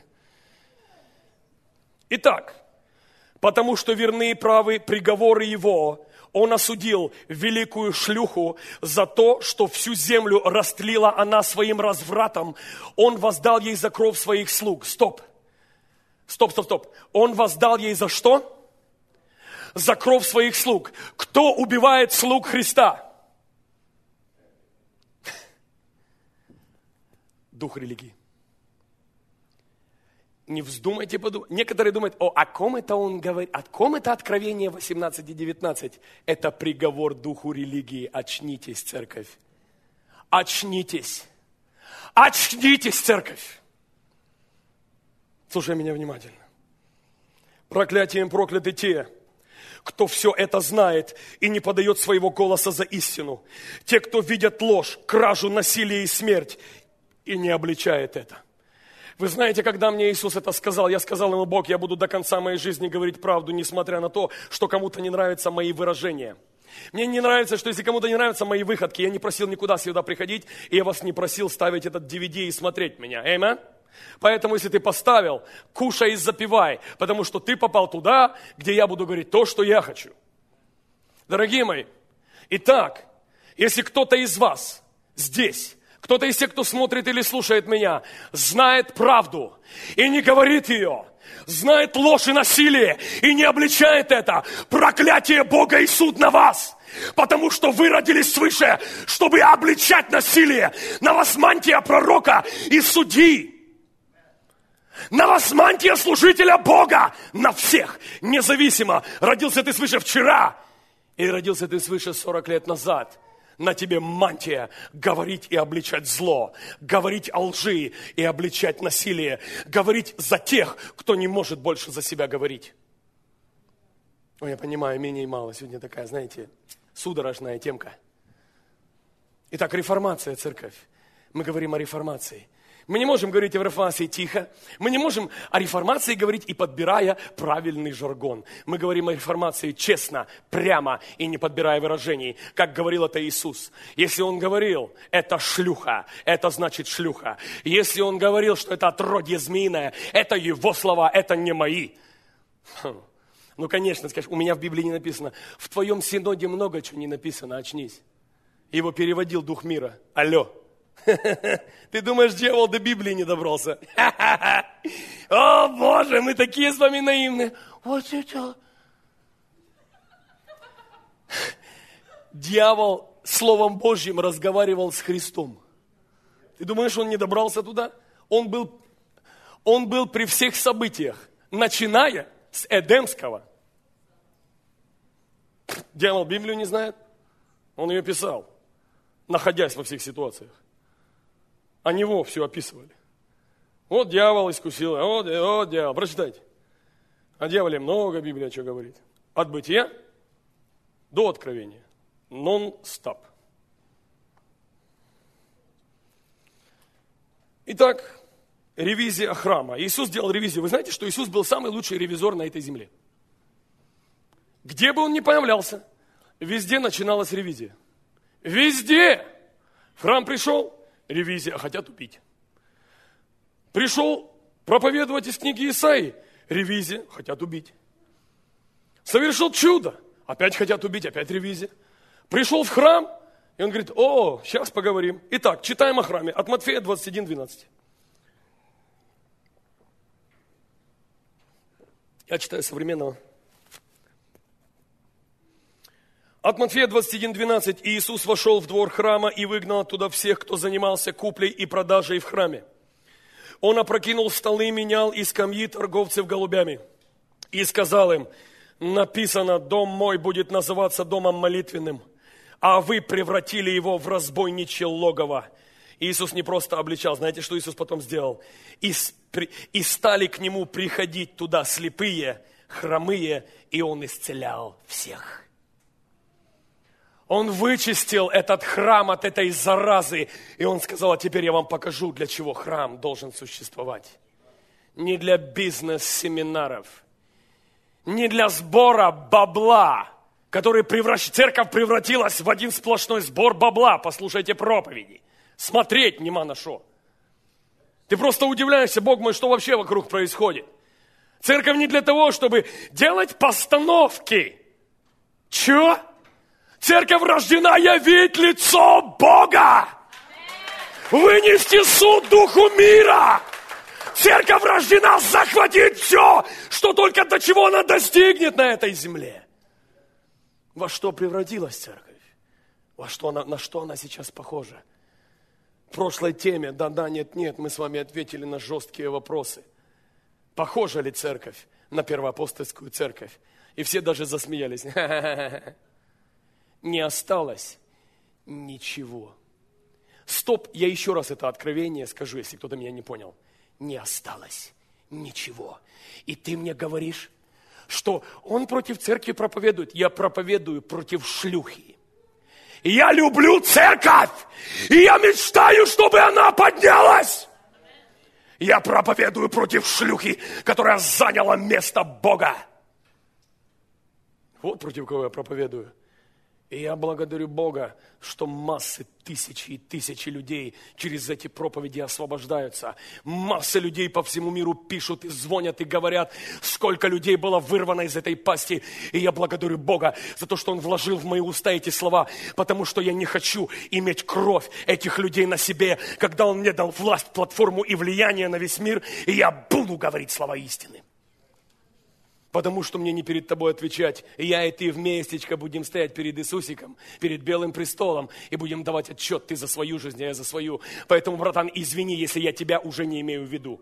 Итак, потому что верны и правы приговоры Его, Он осудил великую шлюху за то, что всю землю растлила она своим развратом. Он воздал ей за кровь своих слуг. Стоп. Он воздал ей за что? За кровь своих слуг. Кто убивает слуг Христа? Дух религии. Не вздумайте подумать. Некоторые думают, о ком это он говорит? О ком это Откровение 18 и 19? Это приговор духу религии. Очнитесь, церковь. Очнитесь. Очнитесь, церковь. Слушай меня внимательно. Проклятием прокляты те, кто все это знает и не подает своего голоса за истину. Те, кто видят ложь, кражу, насилие и смерть, и не обличает это. Вы знаете, когда мне Иисус это сказал, я сказал ему: Бог, я буду до конца моей жизни говорить правду, несмотря на то, что кому-то не нравятся мои выражения. Мне не нравится, что если кому-то не нравятся мои выходки, я не просил никуда сюда приходить, и я вас не просил ставить этот DVD и смотреть меня. Аминь? Поэтому, если ты поставил, кушай и запивай, потому что ты попал туда, где я буду говорить то, что я хочу. Дорогие мои, итак, если кто-то из вас здесь, кто-то из тех, кто смотрит или слушает меня, знает правду и не говорит ее, знает ложь и насилие и не обличает это, проклятие Бога и суд на вас, потому что вы родились свыше, чтобы обличать насилие. На вас мантия пророка и судьи. На вас мантия служителя Бога на всех, независимо, родился ты свыше вчера или родился ты свыше 40 лет назад. На тебе мантия говорить и обличать зло, говорить о лжи и обличать насилие, говорить за тех, кто не может больше за себя говорить. Я понимаю, менее и мало. Сегодня такая, знаете, судорожная темка. Итак, реформация, церковь. Мы говорим о реформации. Мы не можем говорить о реформации тихо. Мы не можем о реформации говорить и подбирая правильный жаргон. Мы говорим о реформации честно, прямо и не подбирая выражений, как говорил это Иисус. Если Он говорил, это шлюха, это значит шлюха. Если Он говорил, что это отродье змеиное, это Его слова, это не мои. Ну, конечно, скажешь, у меня в Библии не написано. В твоем синоде много чего не написано, очнись. Его переводил Дух мира. Алло. Ты думаешь, дьявол до Библии не добрался? О, Боже, мы такие с вами наивные. Вот это. Дьявол Словом Божьим разговаривал с Христом. Ты думаешь, он не добрался туда? Он был при всех событиях, начиная с Эдемского. Дьявол Библию не знает? Он ее писал, находясь во всех ситуациях. А него все описывали. Вот дьявол искусил, вот дьявол. Прочитайте. О дьяволе много Библия что говорит. От бытия до откровения. Нон-стоп. Итак, ревизия храма. Иисус делал ревизию. Вы знаете, что Иисус был самый лучший ревизор на этой земле? Где бы он ни появлялся, везде начиналась ревизия. Везде. В храм пришел, ревизия, хотят убить. Пришел проповедовать из книги Исаии, ревизия, хотят убить. Совершил чудо, опять хотят убить, опять ревизия. Пришел в храм, И он говорит, о, сейчас поговорим. Итак, читаем о храме. От Матфея 21:12. Я читаю современного. От Матфея 21:12. И Иисус вошел в двор храма и выгнал оттуда всех, кто занимался куплей и продажей в храме. Он опрокинул столы, менял и скамьи торговцев голубями. И сказал им, написано, дом мой будет называться домом молитвенным, а вы превратили его в разбойничье логово. Иисус не просто обличал, знаете, что Иисус потом сделал? И стали к нему приходить туда слепые, хромые, и он исцелял всех. Он вычистил этот храм от этой заразы, и он сказал, а теперь я вам покажу, для чего храм должен существовать. Не для бизнес-семинаров, не для сбора бабла, который церковь превратилась в один сплошной сбор бабла. Послушайте проповеди. Смотреть нема на шо. Ты просто удивляешься, Бог мой, что вообще вокруг происходит. Церковь не для того, чтобы делать постановки. Чё? Церковь рождена явить лицо Бога. Вынести суд духу мира. Церковь рождена захватить все, что только до чего она достигнет на этой земле. Во что превратилась церковь? На что она сейчас похожа? В прошлой теме, да, нет, мы с вами ответили на жесткие вопросы. Похожа ли церковь на первоапостольскую церковь? И все даже засмеялись. Не осталось ничего. Стоп, я еще раз это откровение скажу, если кто-то меня не понял. Не осталось ничего. И ты мне говоришь, что он против церкви проповедует. Я проповедую против шлюхи. Я люблю церковь, и я мечтаю, чтобы она поднялась. Я проповедую против шлюхи, которая заняла место Бога. Вот против кого я проповедую. И я благодарю Бога, что массы, тысячи и тысячи людей через эти проповеди освобождаются. Массы людей по всему миру пишут и звонят и говорят, сколько людей было вырвано из этой пасти. И я благодарю Бога за то, что Он вложил в мои уста эти слова, потому что я не хочу иметь кровь этих людей на себе, когда Он мне дал власть, платформу и влияние на весь мир, и я буду говорить слова истины. Потому что мне не перед тобой отвечать. Я и ты вместечко будем стоять перед Иисусиком, перед белым престолом, и будем давать отчет, ты за свою жизнь, а я за свою. Поэтому, братан, извини, если я тебя уже не имею в виду.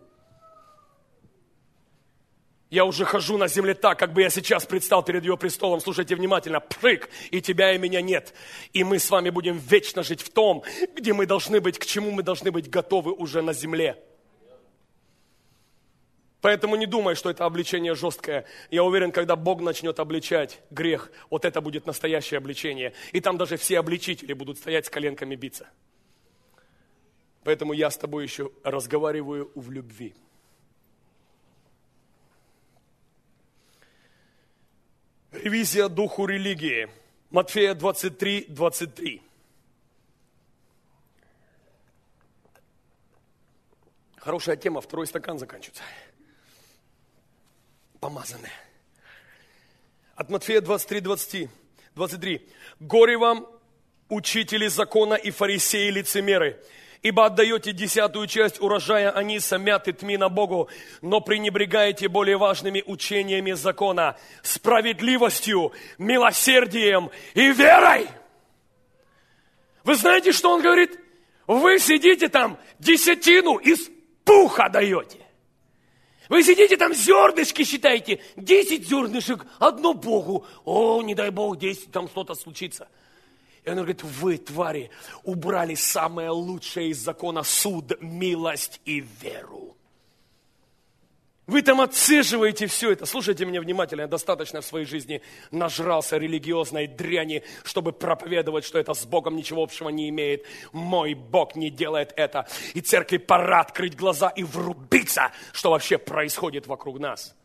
Я уже хожу на земле так, как бы я сейчас предстал перед его престолом. Слушайте внимательно, прыг, и тебя, и меня нет. И мы с вами будем вечно жить в том, где мы должны быть, к чему мы должны быть готовы уже на земле. Поэтому не думай, что это обличение жесткое. Я уверен, когда Бог начнет обличать грех, вот это будет настоящее обличение. И там даже все обличители будут стоять с коленками биться. Поэтому я с тобой еще разговариваю в любви. Ревизия духу религии. Матфея 23:23. Хорошая тема, второй стакан заканчивается. Помазанные. От Матфея 23:23. Горе вам, учители закона и фарисеи лицемеры, ибо отдаете 10% часть урожая аниса, мяты, тмина Богу, но пренебрегаете более важными учениями закона, справедливостью, милосердием и верой. Вы знаете, что он говорит? Вы сидите там, 10% из пуха даете. Вы сидите там, зернышки считаете, 10 зернышек, одно Богу. О, не дай Бог, 10, там что-то случится. И он говорит, вы, твари, убрали самое лучшее из закона: суд, милость и веру. Вы там отцеживаете все это. Слушайте меня внимательно, я достаточно в своей жизни нажрался религиозной дряни, чтобы проповедовать, что это с Богом ничего общего не имеет. Мой Бог не делает это. И церкви пора открыть глаза и врубиться, что вообще происходит вокруг нас.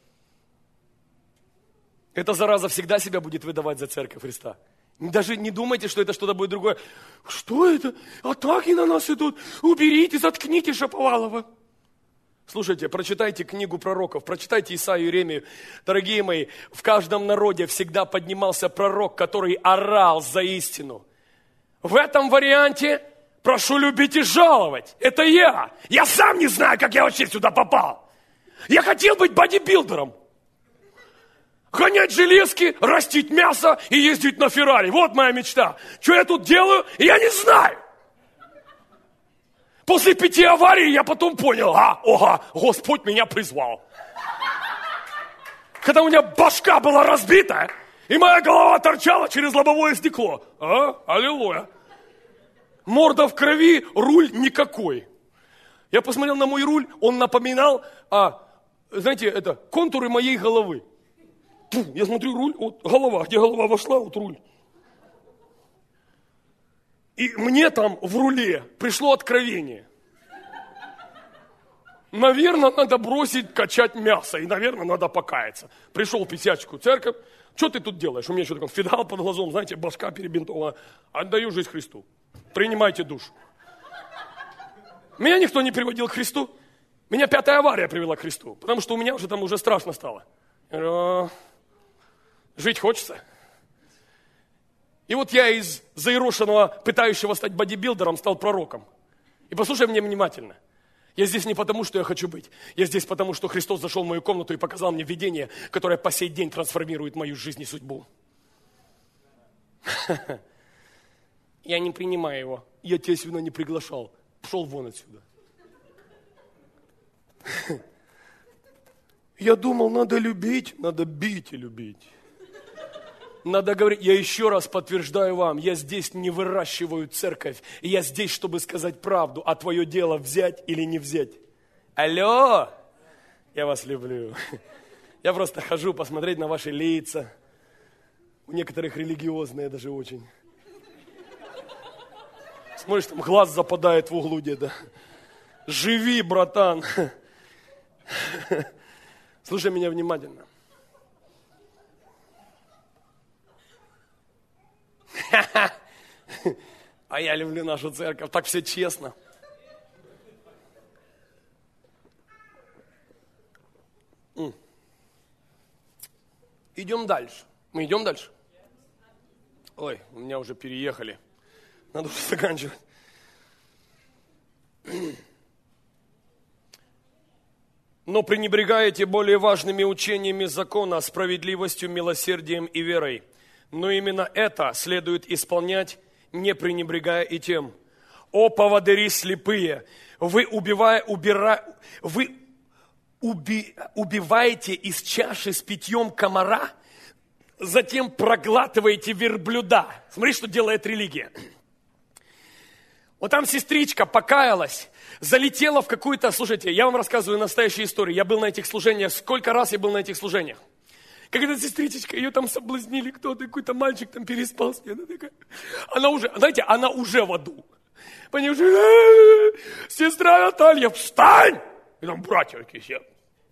Эта зараза всегда себя будет выдавать за церковь Христа. Даже не думайте, что это что-то будет другое. Что это? Атаки на нас идут. Уберите, заткните Шаповалова. Слушайте, прочитайте книгу пророков, прочитайте Исаию, Иеремию. Дорогие мои, в каждом народе всегда поднимался пророк, который орал за истину. В этом варианте прошу любить и жаловать. Это я. Я сам не знаю, как я вообще сюда попал. Я хотел быть бодибилдером. Гонять железки, растить мясо и ездить на Феррари. Вот моя мечта. Что я тут делаю, я не знаю. После 5 аварий я потом понял, Господь меня призвал. Когда у меня башка была разбита, и моя голова торчала через лобовое стекло. Аллилуйя. Морда в крови, руль никакой. Я посмотрел на мой руль, он напоминал, знаете, контуры моей головы. Я смотрю, руль, вот голова, где голова вошла, вот руль. И мне там в руле пришло откровение. Наверное, надо бросить качать мясо, и, наверное, надо покаяться. Пришел в пятидесятническую церковь, что ты тут делаешь? У меня еще такой фидал под глазом, знаете, башка перебинтована. Отдаю жизнь Христу. Принимайте душу. Меня никто не приводил к Христу. Меня 5-я авария привела к Христу, потому что у меня уже там страшно стало. Я говорю, жить хочется. И вот я из заерошенного, пытающего стать бодибилдером, стал пророком. И послушай меня внимательно. Я здесь не потому, что я хочу быть. Я здесь потому, что Христос зашел в мою комнату и показал мне видение, которое по сей день трансформирует мою жизнь и судьбу. Я не принимаю его. Я тебя сюда не приглашал. Пошел вон отсюда. Я думал, надо любить, надо бить и любить. Надо говорить, я еще раз подтверждаю вам, я здесь не выращиваю церковь, я здесь, чтобы сказать правду, а твое дело взять или не взять. Алло, я вас люблю. Я просто хожу посмотреть на ваши лица. У некоторых религиозные даже очень. Смотришь, там глаз западает в углу где-то. Живи, братан. Слушай меня внимательно. А я люблю нашу церковь, так все честно. Идем дальше. Мы идем дальше? Ой, у меня уже переехали. Надо уже заканчивать. Но пренебрегаете более важными учениями закона, справедливостью, милосердием и верой. Но именно это следует исполнять, не пренебрегая и тем. О, поводыри слепые, вы убиваете из чаши с питьем комара, затем проглатываете верблюда. Смотри, что делает религия. Вот там сестричка покаялась, залетела в какую-то... Слушайте, я вам рассказываю настоящую историю. Я был на этих служениях. Сколько раз я был на этих служениях? Как эта сестричечка, ее там соблазнили кто-то, какой-то мальчик там переспал с ней. Она такая... Она уже, знаете, она уже в аду. Понимаешь, сестра Наталья, встань! И там братья такие сидят.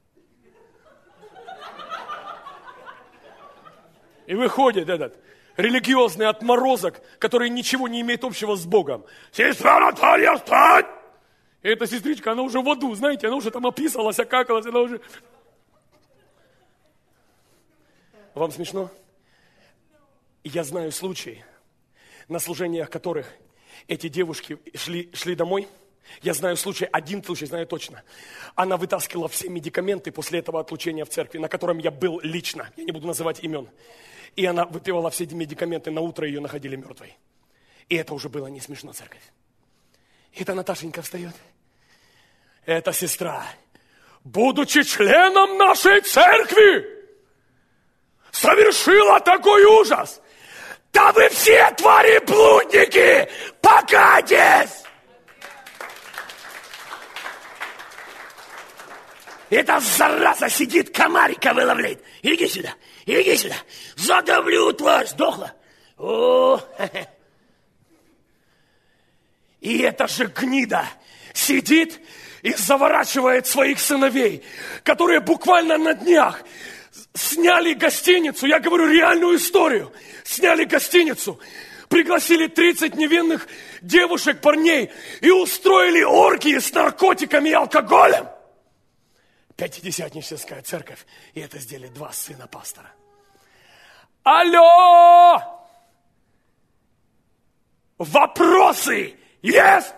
И выходит этот религиозный отморозок, который ничего не имеет общего с Богом. Сестра Наталья, встань! И эта сестричка, она уже в аду, знаете, она уже там описалась, окакалась, она уже... Вам смешно? Я знаю случаи, на служениях которых эти девушки шли домой. Я знаю один случай, знаю точно. Она вытаскивала все медикаменты после этого отлучения в церкви, на котором я был лично. Я не буду называть имен. И она выпивала все эти медикаменты, на утро ее находили мертвой. И это уже было не смешно, церковь. И эта Наташенька встает. Эта сестра, будучи членом нашей церкви, совершила такой ужас. Да вы все, твари-блудники, покайтесь! Эта зараза сидит, комарика выловляет. Иди сюда, иди сюда. Задавлю, тварь, сдохла. О, и эта же гнида сидит и заворачивает своих сыновей, которые буквально на днях сняли гостиницу, я говорю реальную историю, сняли гостиницу, пригласили 30 невинных девушек, парней и устроили оргии с наркотиками и алкоголем. Пятидесятническая церковь, и это сделали 2 сына пастора. Алло! Вопросы есть?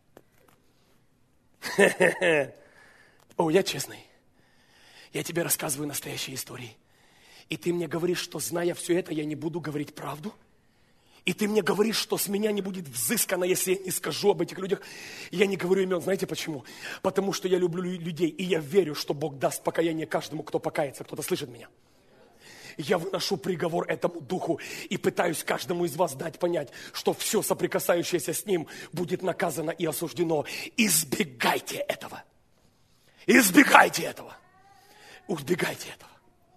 О, я честный. Я тебе рассказываю настоящие истории. И ты мне говоришь, что, зная все это, я не буду говорить правду? И ты мне говоришь, что с меня не будет взыскано, если я не скажу об этих людях. Я не говорю имен. Знаете почему? Потому что я люблю людей, и я верю, что Бог даст покаяние каждому, кто покается. Кто-то слышит меня? Я выношу приговор этому духу и пытаюсь каждому из вас дать понять, что все соприкасающееся с ним будет наказано и осуждено. Избегайте этого. Избегайте этого. Избегайте этого.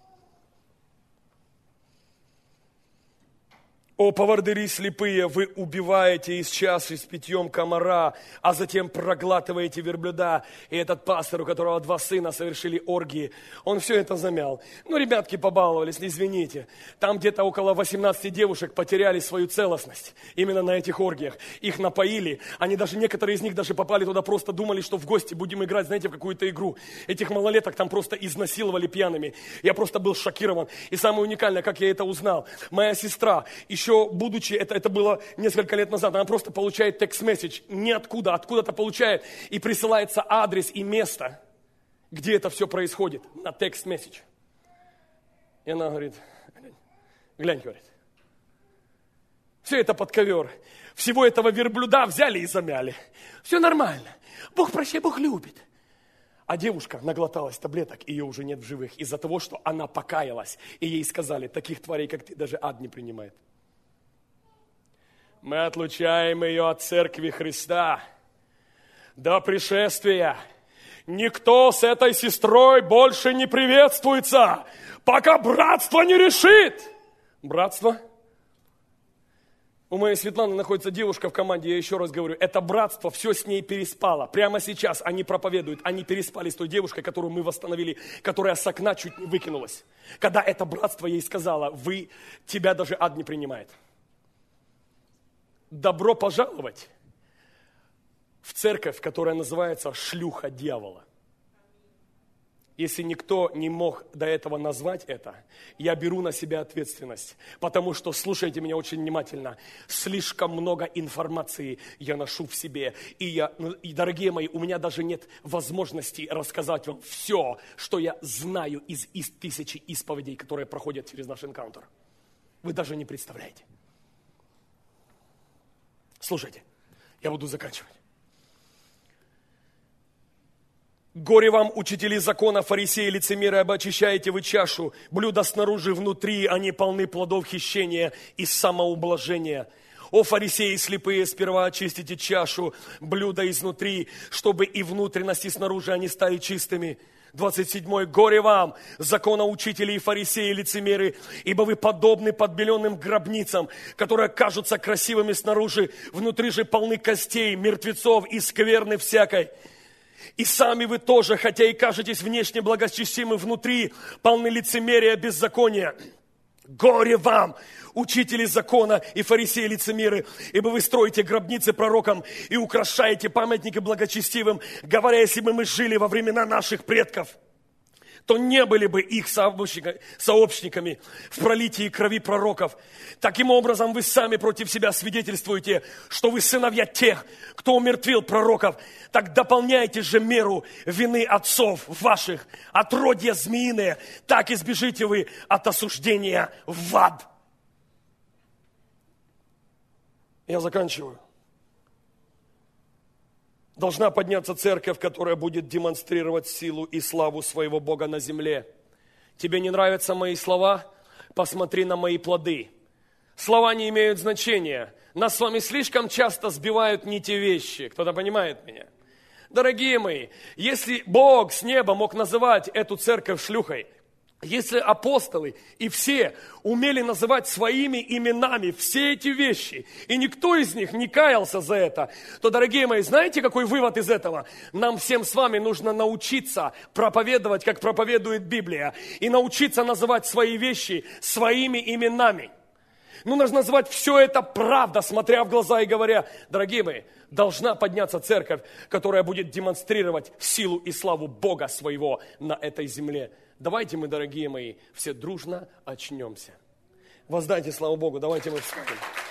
О, повардыри слепые, вы убиваете из чаши с питьем комара, а затем проглатываете верблюда. И этот пастор, у которого 2 сына совершили оргии, он все это замял. Ну, ребятки побаловались, извините. Там где-то около 18 девушек потеряли свою целостность именно на этих оргиях. Их напоили, они даже, некоторые из них даже попали туда, просто думали, что в гости будем играть, знаете, в какую-то игру. Этих малолеток там просто изнасиловали пьяными. Я просто был шокирован. И самое уникальное, как я это узнал, моя сестра, еще будучи, это было несколько лет назад, она просто получает текст-месседж ниоткуда, откуда-то получает, и присылается адрес и место, где это все происходит, на текст-месседж. И она говорит, глянь, говорит, все это под ковер, всего этого верблюда взяли и замяли. Все нормально, Бог прощай, Бог любит. А девушка наглоталась таблеток, и ее уже нет в живых, из-за того, что она покаялась, и ей сказали, таких тварей, как ты, даже ад не принимает. Мы отлучаем ее от церкви Христа до пришествия. Никто с этой сестрой больше не приветствуется, пока братство не решит. Братство? У моей Светланы находится девушка в команде, я еще раз говорю, это братство все с ней переспало. Прямо сейчас они проповедуют, они переспали с той девушкой, которую мы восстановили, которая с окна чуть не выкинулась. Когда это братство ей сказало, тебя даже ад не принимает. Добро пожаловать в церковь, которая называется шлюха дьявола. Если никто не мог до этого назвать это, я беру на себя ответственность, потому что, слушайте меня очень внимательно, слишком много информации я ношу в себе. И, дорогие мои, у меня даже нет возможности рассказать вам все, что я знаю из 1000 исповедей, которые проходят через наш энкаунтер. Вы даже не представляете. Слушайте, я буду заканчивать. Горе вам, учители закона, фарисеи, лицемеры, ибо очищаете вы чашу, блюда снаружи, внутри, они полны плодов хищения и самоублажения. О, фарисеи слепые, сперва очистите чашу, блюда изнутри, чтобы и внутренности снаружи они стали чистыми. 27. Горе вам, законоучители и фарисеи, лицемеры, ибо вы подобны подбеленным гробницам, которые кажутся красивыми снаружи, внутри же полны костей, мертвецов и скверны всякой. И сами вы тоже, хотя и кажетесь внешне благочестимы, внутри полны лицемерия, беззакония. Горе вам, учители закона и фарисеи лицемеры, ибо вы строите гробницы пророкам и украшаете памятники благочестивым, говоря, если бы мы жили во времена наших предков, то не были бы их сообщниками в пролитии крови пророков. Таким образом, вы сами против себя свидетельствуете, что вы сыновья тех, кто умертвил пророков. Так дополняйте же меру вины отцов ваших, отродья змеиные, так избежите вы от осуждения в ад. Я заканчиваю. Должна подняться церковь, которая будет демонстрировать силу и славу своего Бога на земле. Тебе не нравятся мои слова? Посмотри на мои плоды. Слова не имеют значения. Нас с вами слишком часто сбивают не те вещи. Кто-то понимает меня? Дорогие мои, если Бог с неба мог называть эту церковь шлюхой, если апостолы и все умели называть своими именами все эти вещи, и никто из них не каялся за это, то, дорогие мои, знаете, какой вывод из этого? Нам всем с вами нужно научиться проповедовать, как проповедует Библия, и научиться называть свои вещи своими именами. Ну, нужно назвать все это правда, смотря в глаза и говоря, дорогие мои, должна подняться церковь, которая будет демонстрировать силу и славу Бога своего на этой земле. Давайте мы, дорогие мои, все дружно очнемся. Воздайте славу Богу, давайте мы встанем.